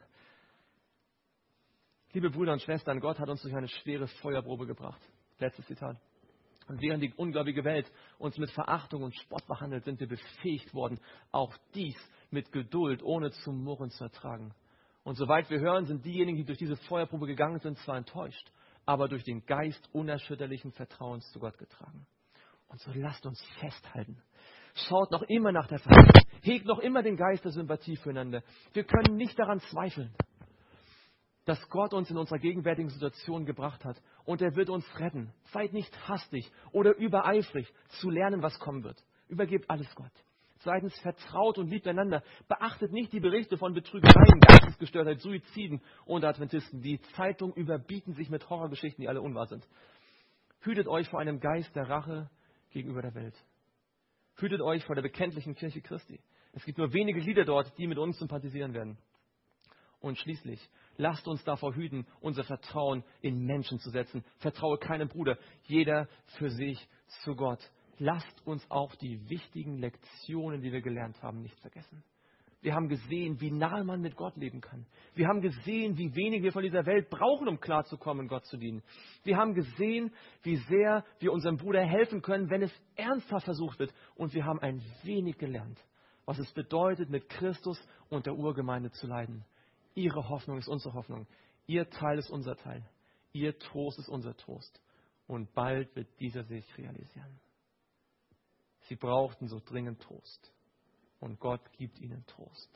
Liebe Brüder und Schwestern, Gott hat uns durch eine schwere Feuerprobe gebracht. Letztes Zitat. Und während die ungläubige Welt uns mit Verachtung und Spott behandelt, sind wir befähigt worden, auch dies mit Geduld, ohne zu murren, zu ertragen. Und soweit wir hören, sind diejenigen, die durch diese Feuerprobe gegangen sind, zwar enttäuscht, aber durch den Geist unerschütterlichen Vertrauens zu Gott getragen. Und so lasst uns festhalten. Schaut noch immer nach der Verheißung. Hegt noch immer den Geist der Sympathie füreinander. Wir können nicht daran zweifeln, dass Gott uns in unserer gegenwärtigen Situation gebracht hat. Und er wird uns retten. Seid nicht hastig oder übereifrig zu lernen, was kommen wird. Übergebt alles Gott. Zweitens, vertraut und liebt einander. Beachtet nicht die Berichte von Betrügereien, Geistesgestörtheit, Suiziden und Adventisten. Die Zeitungen überbieten sich mit Horrorgeschichten, die alle unwahr sind. Hütet euch vor einem Geist der Rache gegenüber der Welt. Hütet euch vor der bekenntlichen Kirche Christi. Es gibt nur wenige Glieder dort, die mit uns sympathisieren werden. Und schließlich, lasst uns davor hüten, unser Vertrauen in Menschen zu setzen. Vertraue keinem Bruder, jeder für sich zu Gott. Lasst uns auch die wichtigen Lektionen, die wir gelernt haben, nicht vergessen. Wir haben gesehen, wie nahe man mit Gott leben kann. Wir haben gesehen, wie wenig wir von dieser Welt brauchen, um klarzukommen, Gott zu dienen. Wir haben gesehen, wie sehr wir unserem Bruder helfen können, wenn es ernsthaft versucht wird. Und wir haben ein wenig gelernt, was es bedeutet, mit Christus und der Urgemeinde zu leiden. Ihre Hoffnung ist unsere Hoffnung. Ihr Teil ist unser Teil. Ihr Trost ist unser Trost. Und bald wird dieser sich realisieren. Sie brauchten so dringend Trost. Und Gott gibt ihnen Trost.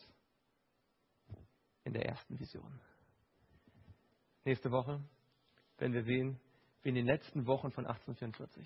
In der ersten Vision. Nächste Woche werden wir sehen, wie in den letzten Wochen von achtzehnhundertvierundvierzig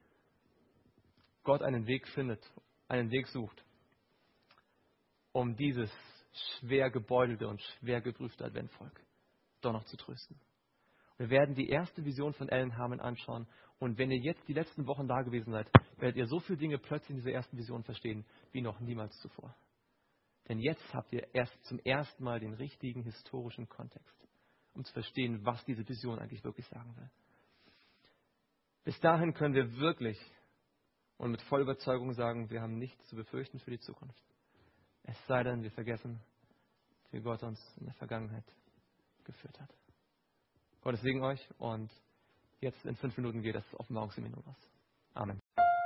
Gott einen Weg findet, einen Weg sucht, um dieses schwer gebeutelte und schwer geprüfte Adventvolk doch noch zu trösten. Wir werden die erste Vision von Ellen Harmon anschauen. Und wenn ihr jetzt die letzten Wochen da gewesen seid, werdet ihr so viele Dinge plötzlich in dieser ersten Vision verstehen, wie noch niemals zuvor. Denn jetzt habt ihr erst zum ersten Mal den richtigen historischen Kontext, um zu verstehen, was diese Vision eigentlich wirklich sagen will. Bis dahin können wir wirklich und mit voller Überzeugung sagen, wir haben nichts zu befürchten für die Zukunft. Es sei denn, wir vergessen, wie Gott uns in der Vergangenheit geführt hat. Gottes Segen euch und jetzt in fünf Minuten geht das Offenbarungsseminar los. Amen.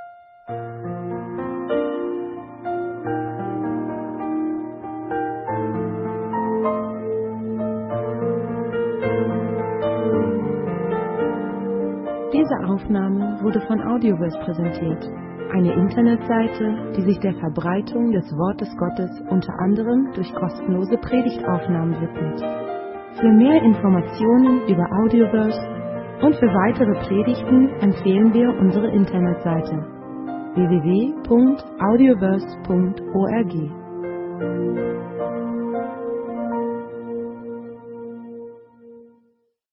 Diese Aufnahme wurde von Audioverse präsentiert. Eine Internetseite, die sich der Verbreitung des Wortes Gottes unter anderem durch kostenlose Predigtaufnahmen widmet. Für mehr Informationen über Audioverse und für weitere Predigten empfehlen wir unsere Internetseite w w w punkt audioverse punkt org.